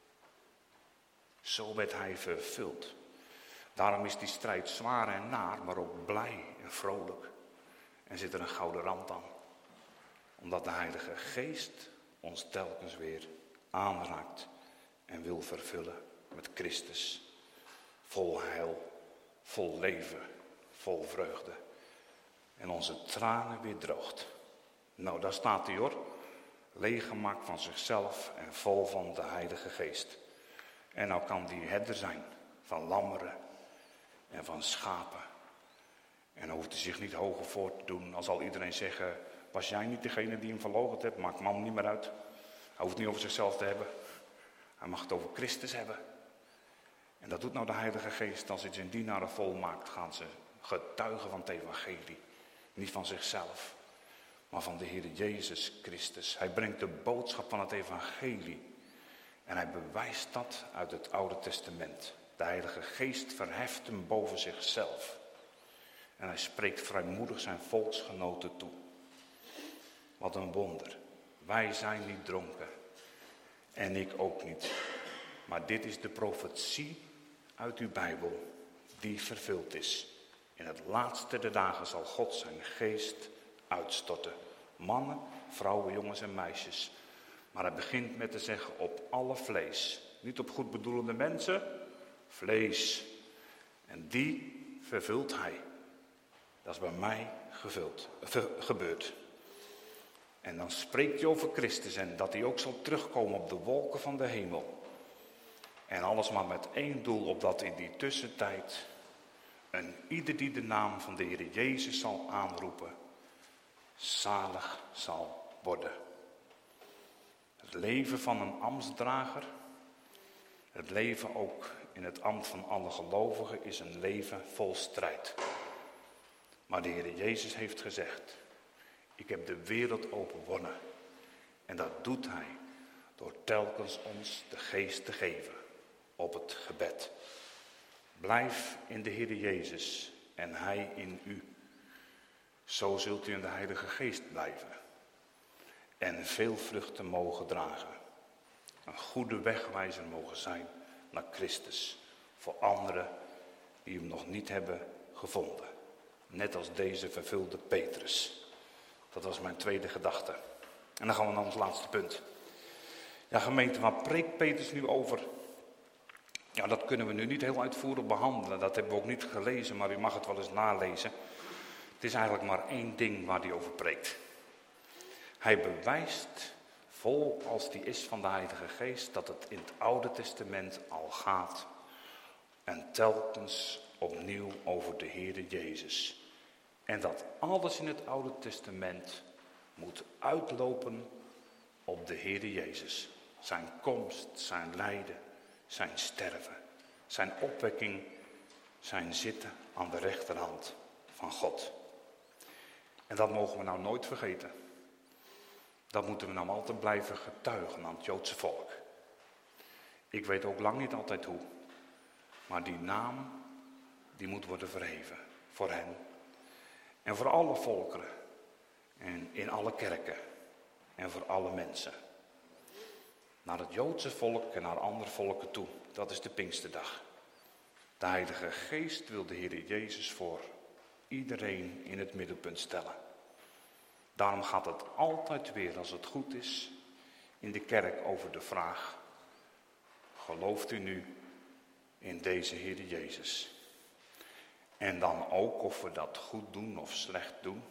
B: Zo werd hij vervuld. Daarom is die strijd zwaar en naar, maar ook blij en vrolijk. En zit er een gouden rand aan. Omdat de Heilige Geest ons telkens weer aanraakt en wil vervullen met Christus. Vol heil, vol leven, vol vreugde. En onze tranen weer droogt. Nou, daar staat hij hoor. leeggemaakt van zichzelf en vol van de Heilige Geest. En nou kan die herder zijn van lammeren en van schapen. En dan hoeft hij zich niet hoger voor te doen. Als al iedereen zeggen, was jij niet degene die hem verloochend hebt? Maakt man niet meer uit. Hij hoeft het niet over zichzelf te hebben. Hij mag het over Christus hebben. En dat doet nou de Heilige Geest. Als hij zijn dienaren volmaakt, gaan ze getuigen van het evangelie. Niet van zichzelf, maar van de Heer Jezus Christus. Hij brengt de boodschap van het evangelie. En hij bewijst dat uit het Oude Testament. De Heilige Geest verheft hem boven zichzelf. En hij spreekt vrijmoedig zijn volksgenoten toe. Wat een wonder. Wij zijn niet dronken. En ik ook niet. Maar dit is de profetie uit uw Bijbel die vervuld is. In het laatste der dagen zal God zijn geest uitstorten. Mannen, vrouwen, jongens en meisjes. Maar hij begint met te zeggen op alle vlees. Niet op goedbedoelende mensen, vlees. En die vervult hij. Dat is bij mij gevuld, gebeurd. En dan spreekt hij over Christus en dat hij ook zal terugkomen op de wolken van de hemel. En alles maar met één doel, opdat in die tussentijd en ieder die de naam van de Heer Jezus zal aanroepen, zalig zal worden. Het leven van een ambtsdrager, het leven ook in het ambt van alle gelovigen, is een leven vol strijd. Maar de Heer Jezus heeft gezegd, ik heb de wereld overwonnen. En dat doet hij door telkens ons de geest te geven op het gebed. Blijf in de Heer Jezus en hij in u. Zo zult u in de Heilige Geest blijven. En veel vruchten mogen dragen. Een goede wegwijzer mogen zijn naar Christus. Voor anderen die hem nog niet hebben gevonden. Net als deze vervulde Petrus. Dat was mijn tweede gedachte. En dan gaan we naar ons laatste punt. Ja, gemeente, waar preekt Petrus nu over? Ja, dat kunnen we nu niet heel uitvoerig behandelen. Dat hebben we ook niet gelezen, maar u mag het wel eens nalezen. Het is eigenlijk maar één ding waar hij over preekt. Hij bewijst, vol als die is van de Heilige Geest, dat het in het Oude Testament al gaat. En telkens opnieuw over de Heere Jezus. En dat alles in het Oude Testament moet uitlopen op de Heere Jezus. Zijn komst, zijn lijden, zijn sterven, zijn opwekking, zijn zitten aan de rechterhand van God. En dat mogen we nou nooit vergeten. Dat moeten we nou altijd blijven getuigen aan het Joodse volk. Ik weet ook lang niet altijd hoe. Maar die naam, die moet worden verheven voor hen. En voor alle volkeren. En in alle kerken. En voor alle mensen. Naar het Joodse volk en naar andere volken toe. Dat is de Pinksterdag. De Heilige Geest wil de Heer Jezus voor iedereen in het middelpunt stellen. Daarom gaat het altijd weer, als het goed is, in de kerk over de vraag: gelooft u nu in deze Heer Jezus? En dan ook of we dat goed doen of slecht doen.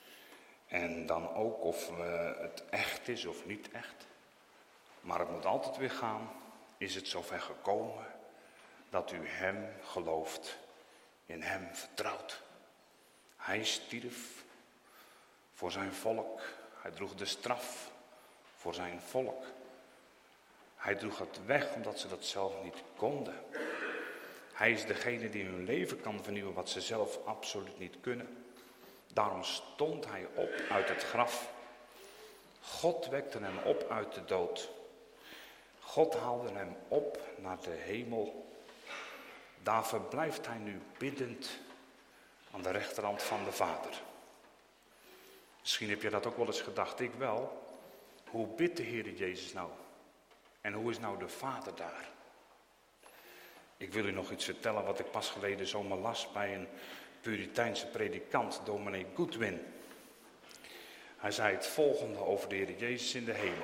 B: En dan ook of het echt is of niet echt. Maar het moet altijd weer gaan, is het zover gekomen dat u hem gelooft, in hem vertrouwt. Hij stierf voor zijn volk. Hij droeg de straf voor zijn volk. Hij droeg het weg omdat ze dat zelf niet konden. Hij is degene die hun leven kan vernieuwen wat ze zelf absoluut niet kunnen. Daarom stond hij op uit het graf. God wekte hem op uit de dood. God haalde hem op naar de hemel. Daar verblijft hij nu biddend aan de rechterhand van de Vader. Misschien heb je dat ook wel eens gedacht, ik wel. Hoe bidt de Heer Jezus nou? En hoe is nou de Vader daar? Ik wil u nog iets vertellen wat ik pas geleden zomaar las bij een Puriteinse predikant, dominee Goodwin. Hij zei het volgende over de Heer Jezus in de hemel.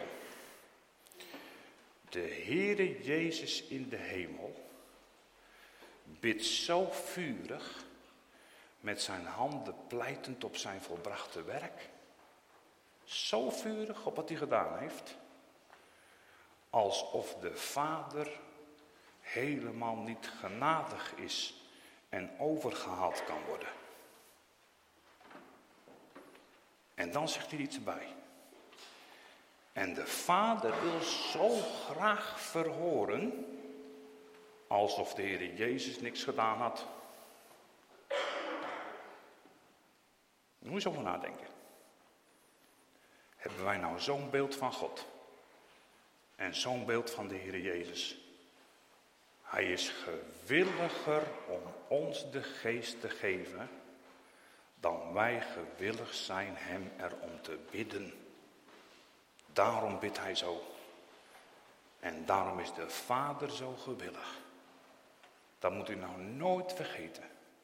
B: De Heere Jezus in de hemel bidt zo vurig, met zijn handen pleitend op zijn volbrachte werk, Zo vurig op wat hij gedaan heeft. Alsof de Vader helemaal niet genadig is en overgehaald kan worden. En dan zegt hij iets erbij. En de Vader wil zo graag verhoren, alsof de Heer Jezus niks gedaan had. Daar moet je over nadenken. Hebben wij nou zo'n beeld van God? En zo'n beeld van de Heer Jezus? Hij is gewilliger om ons de geest te geven, dan wij gewillig zijn hem erom te bidden. Daarom bidt hij zo. En daarom is de Vader zo gewillig. Dat moet u nou nooit vergeten.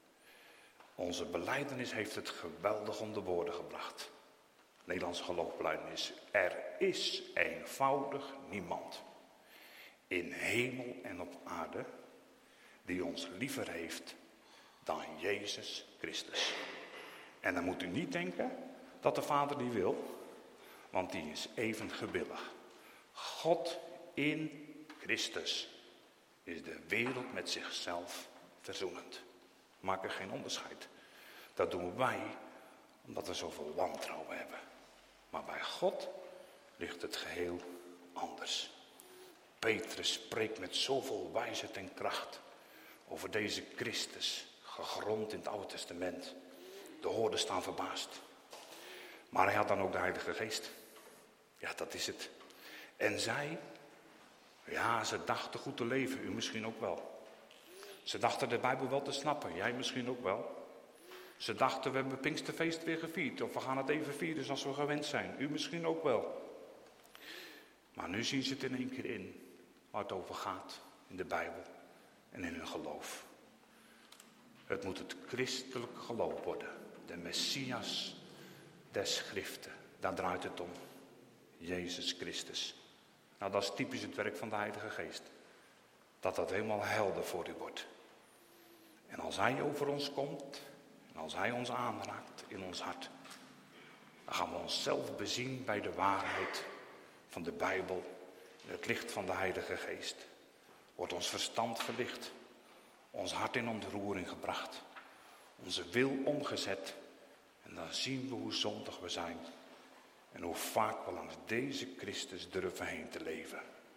B: Onze belijdenis heeft het geweldig onder woorden gebracht. Nederlandse geloofsbelijdenis. Er is eenvoudig niemand in hemel en op aarde die ons liever heeft dan Jezus Christus. En dan moet u niet denken dat de Vader die wil, want die is even gewillig. God in Christus is de wereld met zichzelf verzoenend. Maak er geen onderscheid. Dat doen wij omdat we zoveel wantrouwen hebben. Maar bij God ligt het geheel anders. Petrus spreekt met zoveel wijsheid en kracht over deze Christus, gegrond in het Oude Testament. De hoorden staan verbaasd. Maar hij had dan ook de Heilige Geest. Ja, dat is het. En zij, ja, ze dachten goed te leven, u misschien ook wel. Ze dachten de Bijbel wel te snappen, jij misschien ook wel. Ze dachten, we hebben Pinksterfeest weer gevierd, of we gaan het even vieren zoals we gewend zijn. U misschien ook wel. Maar nu zien ze het in één keer in, waar het over gaat, in de Bijbel en in hun geloof. Het moet het christelijk geloof worden, de Messias des Schriften. Daar draait het om, Jezus Christus. Nou, dat is typisch het werk van de Heilige Geest. Dat dat helemaal helder voor u wordt. En als hij over ons komt, en als hij ons aanraakt in ons hart, dan gaan we onszelf bezien bij de waarheid van de Bijbel, in het licht van de Heilige Geest. Wordt ons verstand verlicht, ons hart in ontroering gebracht, onze wil omgezet. En dan zien we hoe zondig we zijn en hoe vaak we langs deze Christus durven heen te leven.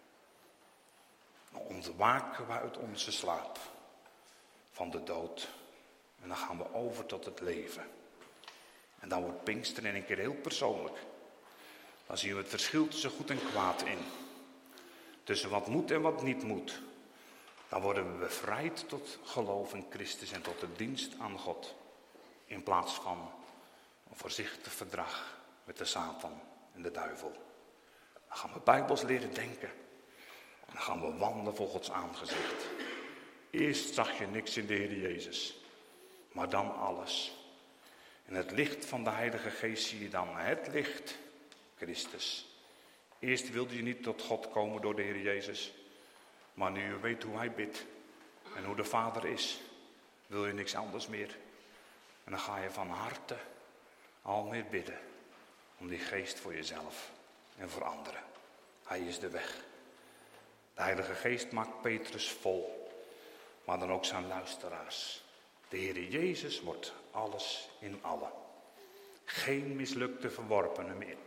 B: Dan ontwaken we uit onze slaap van de dood en dan gaan we over tot het leven. En dan wordt Pinksteren in een keer heel persoonlijk. Dan zien we het verschil tussen goed en kwaad in. Tussen wat moet en wat niet moet. Dan worden we bevrijd tot geloof in Christus en tot de dienst aan God. In plaats van een voorzichtig verdrag met de Satan en de duivel. Dan gaan we bijbels leren denken. En dan gaan we wandelen voor Gods aangezicht. Eerst zag je niks in de Heer Jezus. Maar dan alles. In het licht van de Heilige Geest zie je dan het licht, Christus. Eerst wilde je niet tot God komen door de Heer Jezus. Maar nu je weet hoe hij bidt en hoe de Vader is, wil je niks anders meer. En dan ga je van harte al meer bidden om die geest voor jezelf en voor anderen. Hij is de weg. De Heilige Geest maakt Petrus vol, maar dan ook zijn luisteraars. De Heer Jezus wordt alles in allen. Geen mislukte verworpene meer.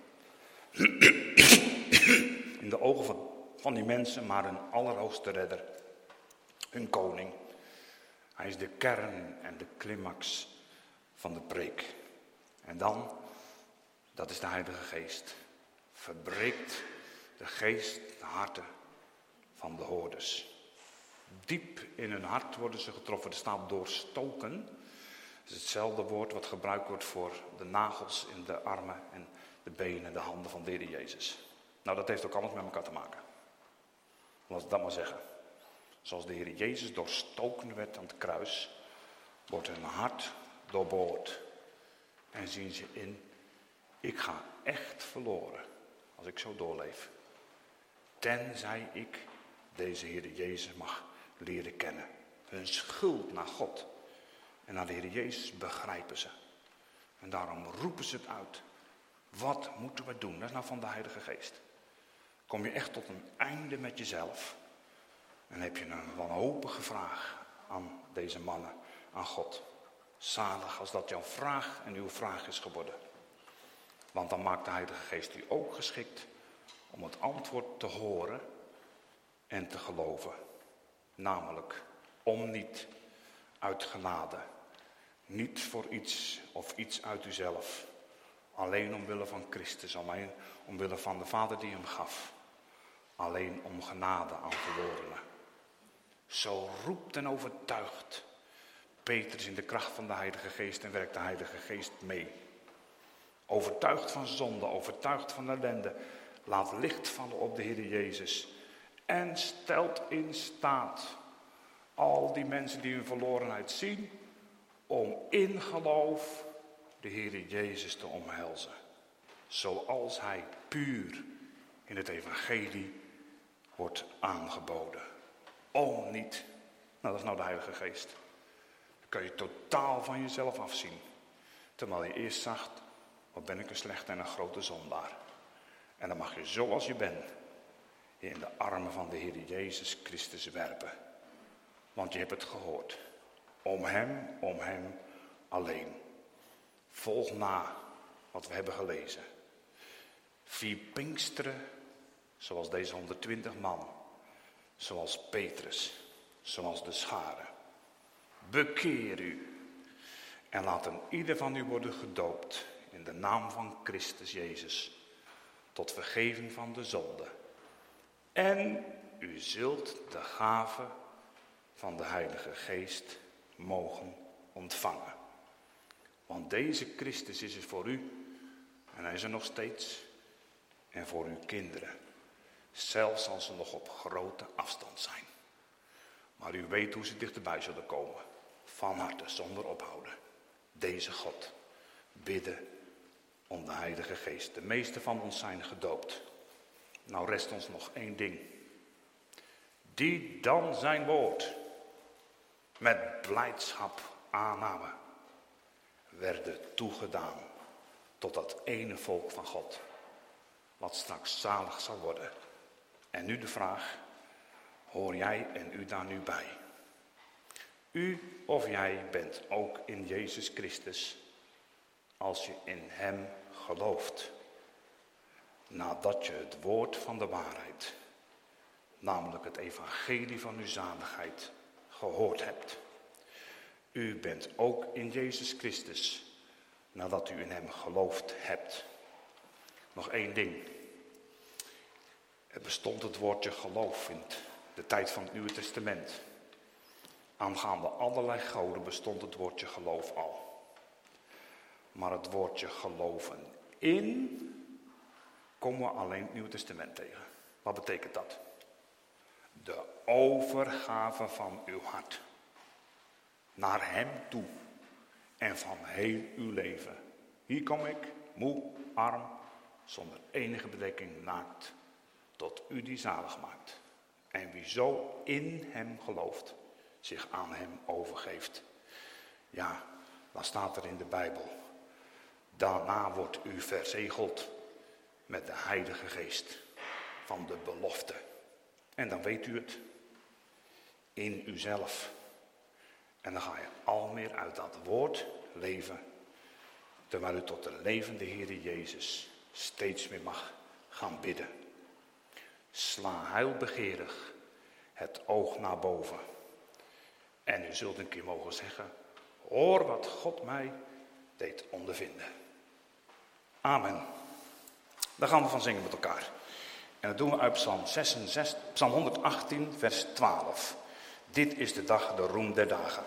B: In de ogen van, van die mensen, maar een allerhoogste redder. Hun koning. Hij is de kern en de climax van de preek. En dan, dat is de Heilige Geest. Verbreekt de geest de harten van de hoorders. Diep in hun hart worden ze getroffen. Er staat doorstoken. Dat is hetzelfde woord wat gebruikt wordt voor de nagels in de armen en de benen en de handen van de Heer Jezus. Nou, dat heeft ook alles met elkaar te maken. Laat ik dat maar zeggen. Zoals de Heer Jezus doorstoken werd aan het kruis, wordt hun hart doorboord. En zien ze in, ik ga echt verloren als ik zo doorleef. Tenzij ik deze Heer Jezus mag leren kennen. Hun schuld naar God en naar de Heer Jezus begrijpen ze. En daarom roepen ze het uit. Wat moeten we doen? Dat is nou van de Heilige Geest. Kom je echt tot een einde met jezelf. En heb je een wanhopige vraag aan deze mannen, aan God. Zalig als dat jouw vraag en uw vraag is geworden. Want dan maakt de Heilige Geest u ook geschikt om het antwoord te horen en te geloven. Namelijk, om niet uit genade. Niet voor iets of iets uit uzelf. Alleen omwille van Christus, alleen omwille van de Vader die hem gaf. Alleen om genade aan verlorenen. Zo roept en overtuigt Petrus in de kracht van de Heilige Geest en werkt de Heilige Geest mee. Overtuigd van zonde, overtuigd van ellende. Laat licht vallen op de Heer Jezus. En stelt in staat al die mensen die hun verlorenheid zien, om in geloof de Heer Jezus te omhelzen. Zoals hij puur in het evangelie wordt aangeboden. O niet. Nou, dat is nou de Heilige Geest. Dan kan je totaal van jezelf afzien. Terwijl je eerst zag, wat ben ik een slechte en een grote zondaar. En dan mag je zoals je bent je in de armen van de Heer Jezus Christus werpen. Want je hebt het gehoord. Om hem, om hem alleen. Volg na wat we hebben gelezen. Vier Pinksteren, zoals deze honderdtwintig man. Zoals Petrus, zoals de scharen. Bekeer u. En laat een ieder van u worden gedoopt in de naam van Christus Jezus. Tot vergeving van de zonde. En u zult de gave van de Heilige Geest mogen ontvangen. Want deze Christus is er voor u. En hij is er nog steeds. En voor uw kinderen. Zelfs als ze nog op grote afstand zijn. Maar u weet hoe ze dichterbij zullen komen. Van harte, zonder ophouden. Deze God bidden om de Heilige Geest. De meeste van ons zijn gedoopt. Nou rest ons nog één ding. Die dan zijn woord met blijdschap aannamen. Werden toegedaan tot dat ene volk van God. Wat straks zalig zal worden. En nu de vraag. Hoor jij en u daar nu bij? U of jij bent ook in Jezus Christus. Als je in hem gelooft. Nadat je het woord van de waarheid. Namelijk het evangelie van uw zaligheid gehoord hebt. U bent ook in Jezus Christus. Nadat u in hem geloofd hebt. Nog één ding. Er bestond het woordje geloof in de tijd van het Nieuwe Testament. Aangaande allerlei goden bestond het woordje geloof al. Maar het woordje geloven in komen we alleen in het Nieuwe Testament tegen. Wat betekent dat? De overgave van uw hart. Naar hem toe. En van heel uw leven. Hier kom ik, moe, arm, zonder enige bedekking, naakt. Tot u die zalig maakt. En wie zo in hem gelooft, zich aan hem overgeeft. Ja, dan staat er in de Bijbel. Daarna wordt u verzegeld met de Heilige Geest van de belofte. En dan weet u het. In uzelf. En dan ga je al meer uit dat woord leven. Terwijl u tot de levende Heer Jezus steeds meer mag gaan bidden. Sla heilbegeerig het oog naar boven. En u zult een keer mogen zeggen. Hoor wat God mij deed ondervinden. Amen. Daar gaan we van zingen met elkaar. En dat doen we uit Psalm zesenzestig, Psalm honderdachttien, vers twaalf. Dit is de dag, de roem der dagen.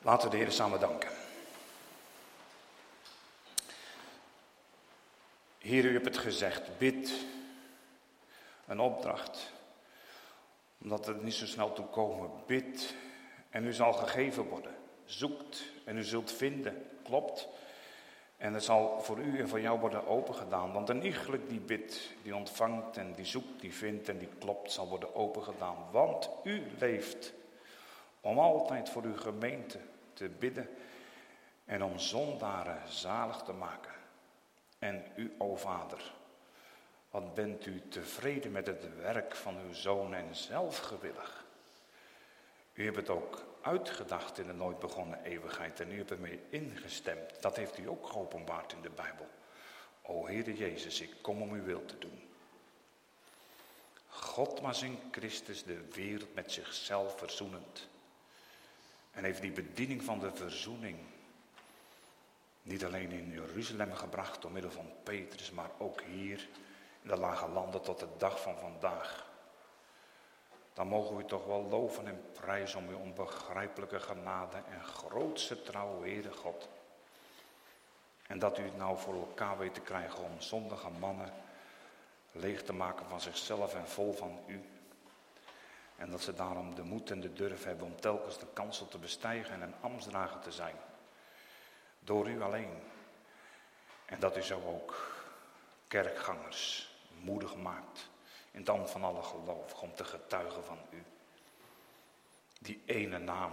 B: Laten we de Heer samen danken. Heer, u hebt het gezegd, bid, een opdracht, omdat we er niet zo snel toe komen. Bid en u zal gegeven worden. Zoekt en u zult vinden. Klopt. En het zal voor u en voor jou worden opengedaan. Want een iegelijk die bidt, die ontvangt en die zoekt, die vindt en die klopt, zal worden opengedaan. Want u leeft om altijd voor uw gemeente te bidden en om zondaren zalig te maken. En u, o Vader, wat bent u tevreden met het werk van uw Zoon en zelfgewillig. U hebt het ook uitgedacht in de nooit begonnen eeuwigheid en u hebt ermee ingestemd. Dat heeft u ook geopenbaard in de Bijbel. O Heere Jezus, ik kom om uw wil te doen. God was in Christus de wereld met zichzelf verzoenend. En heeft die bediening van de verzoening niet alleen in Jeruzalem gebracht door middel van Petrus, maar ook hier in de lage landen tot de dag van vandaag. Dan mogen we u toch wel loven en prijzen om uw onbegrijpelijke genade en grootste trouw, Heere God. En dat u het nou voor elkaar weet te krijgen om zondige mannen leeg te maken van zichzelf en vol van u. En dat ze daarom de moed en de durf hebben om telkens de kansel te bestijgen en een ambtsdrager te zijn. Door u alleen. En dat u zo ook kerkgangers moedig maakt in het ambt van alle gelovigen om te getuigen van u. Die ene naam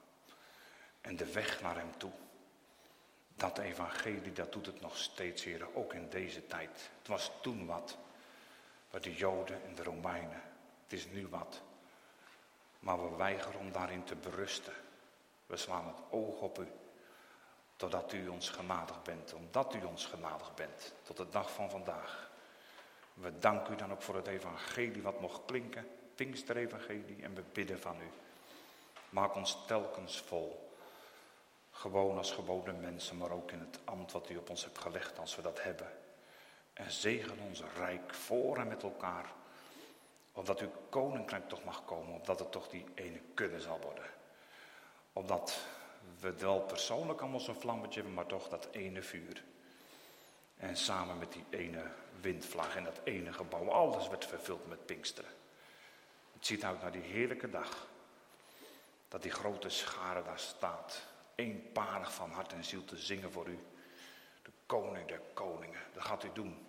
B: en de weg naar hem toe. Dat evangelie, dat doet het nog steeds, Heer, ook in deze tijd. Het was toen wat, bij de Joden en de Romeinen. Het is nu wat. Maar we weigeren om daarin te berusten. We slaan het oog op u. Totdat u ons genadig bent. Omdat u ons genadig bent. Tot de dag van vandaag. We danken u dan ook voor het evangelie wat mocht klinken. Pinksterevangelie. En we bidden van u. Maak ons telkens vol. Gewoon als gewone mensen. Maar ook in het ambt wat u op ons hebt gelegd. Als we dat hebben. En zegen ons rijk voor en met elkaar. Opdat uw koninkrijk toch mag komen. Opdat het toch die ene kudde zal worden. Opdat we het wel persoonlijk allemaal zo'n vlammetje hebben. Maar toch dat ene vuur. En samen met die ene windvlaag en dat ene gebouw. Alles werd vervuld met Pinksteren. Het ziet uit naar die heerlijke dag. Dat die grote schare daar staat. Eenparig van hart en ziel te zingen voor u. De koning der koningen. Dat gaat u doen.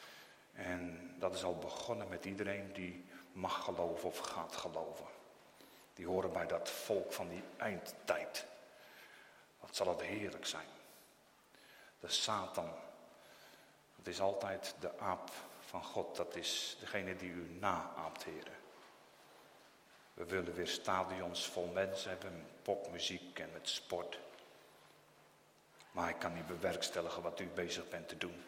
B: En dat is al begonnen met iedereen die mag geloven of gaat geloven. Die horen bij dat volk van die eindtijd. Wat zal het heerlijk zijn. De Satan. Dat is altijd de aap van God. Dat is degene die u naaapt, heren. We willen weer stadions vol mensen hebben. Met popmuziek en met sport. Maar ik kan niet bewerkstelligen wat u bezig bent te doen.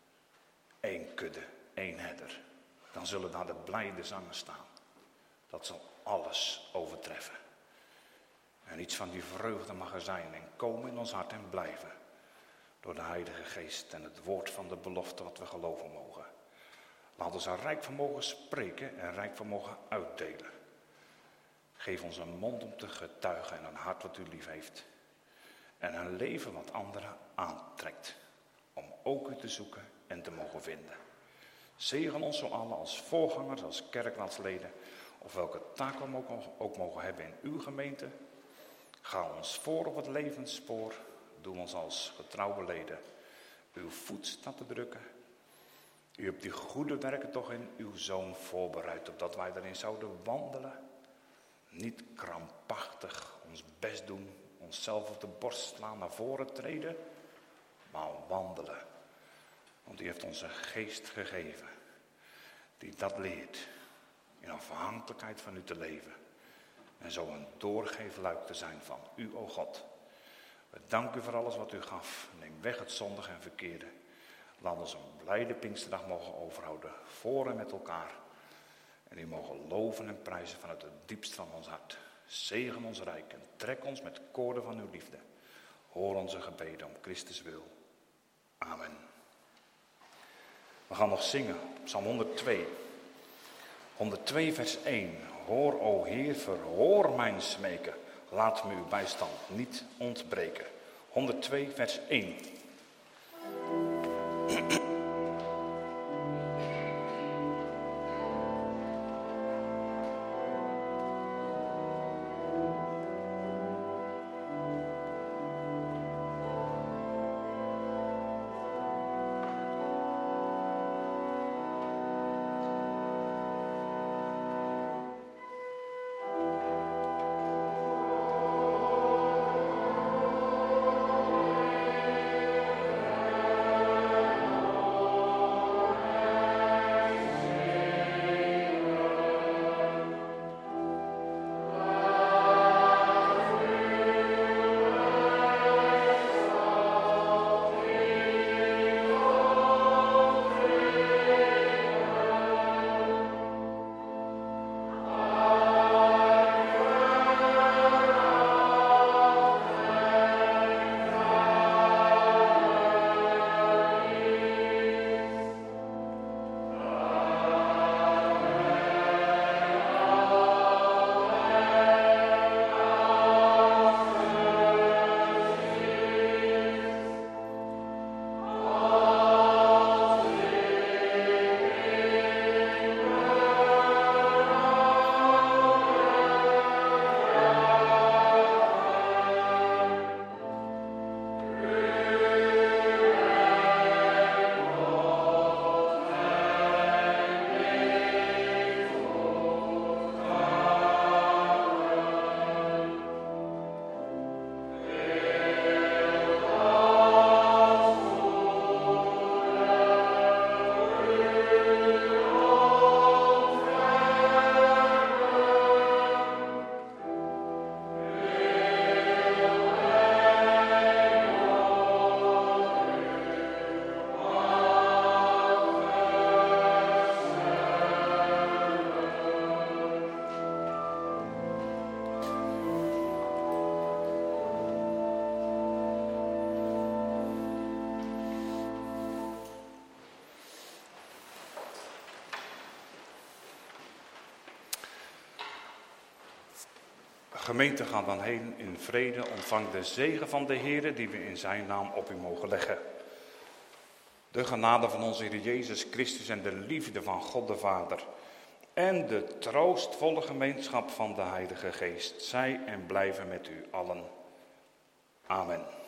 B: Eén kudde, één herder. Dan zullen daar de blijde zangen staan. Dat zal alles overtreffen. En iets van die vreugde mag er zijn en komen in ons hart en blijven. Door de Heilige Geest en het woord van de belofte wat we geloven mogen. Laat ons er rijk van mogen spreken en rijk van mogen uitdelen. Geef ons een mond om te getuigen en een hart wat u lief heeft. En een leven wat anderen aantrekt. Om ook u te zoeken en te mogen vinden. Zegen ons zo allen als voorgangers, als kerkraadsleden. Of welke taak we ook mogen hebben in uw gemeente. Ga ons voor op het levensspoor. Doe ons als getrouwe leden uw voetstappen drukken. U hebt die goede werken toch in uw Zoon voorbereid. Opdat wij erin zouden wandelen. Niet krampachtig ons best doen. Onszelf op de borst slaan, naar voren treden. Maar wandelen. Want u heeft ons een geest gegeven. Die dat leert. In afhankelijkheid van u te leven. En zo een doorgeefluik te zijn van u, o God. We danken u voor alles wat u gaf. Neem weg het zondige en verkeerde. Laat ons een blijde Pinksterdag mogen overhouden. Voor en met elkaar. En u mogen loven en prijzen vanuit het diepst van ons hart. Zegen ons rijk en trek ons met koorden van uw liefde. Hoor onze gebeden om Christus wil. Amen. We gaan nog zingen. Psalm honderdtwee. honderdtwee vers één. Hoor, o Heer, verhoor mijn smeken. Laat me uw bijstand niet ontbreken. honderdtwee, vers één. Gemeente, ga dan heen in vrede, ontvang de zegen van de Heer die we in zijn naam op u mogen leggen. De genade van onze Heer Jezus Christus en de liefde van God de Vader en de troostvolle gemeenschap van de Heilige Geest, zij en blijven met u allen. Amen.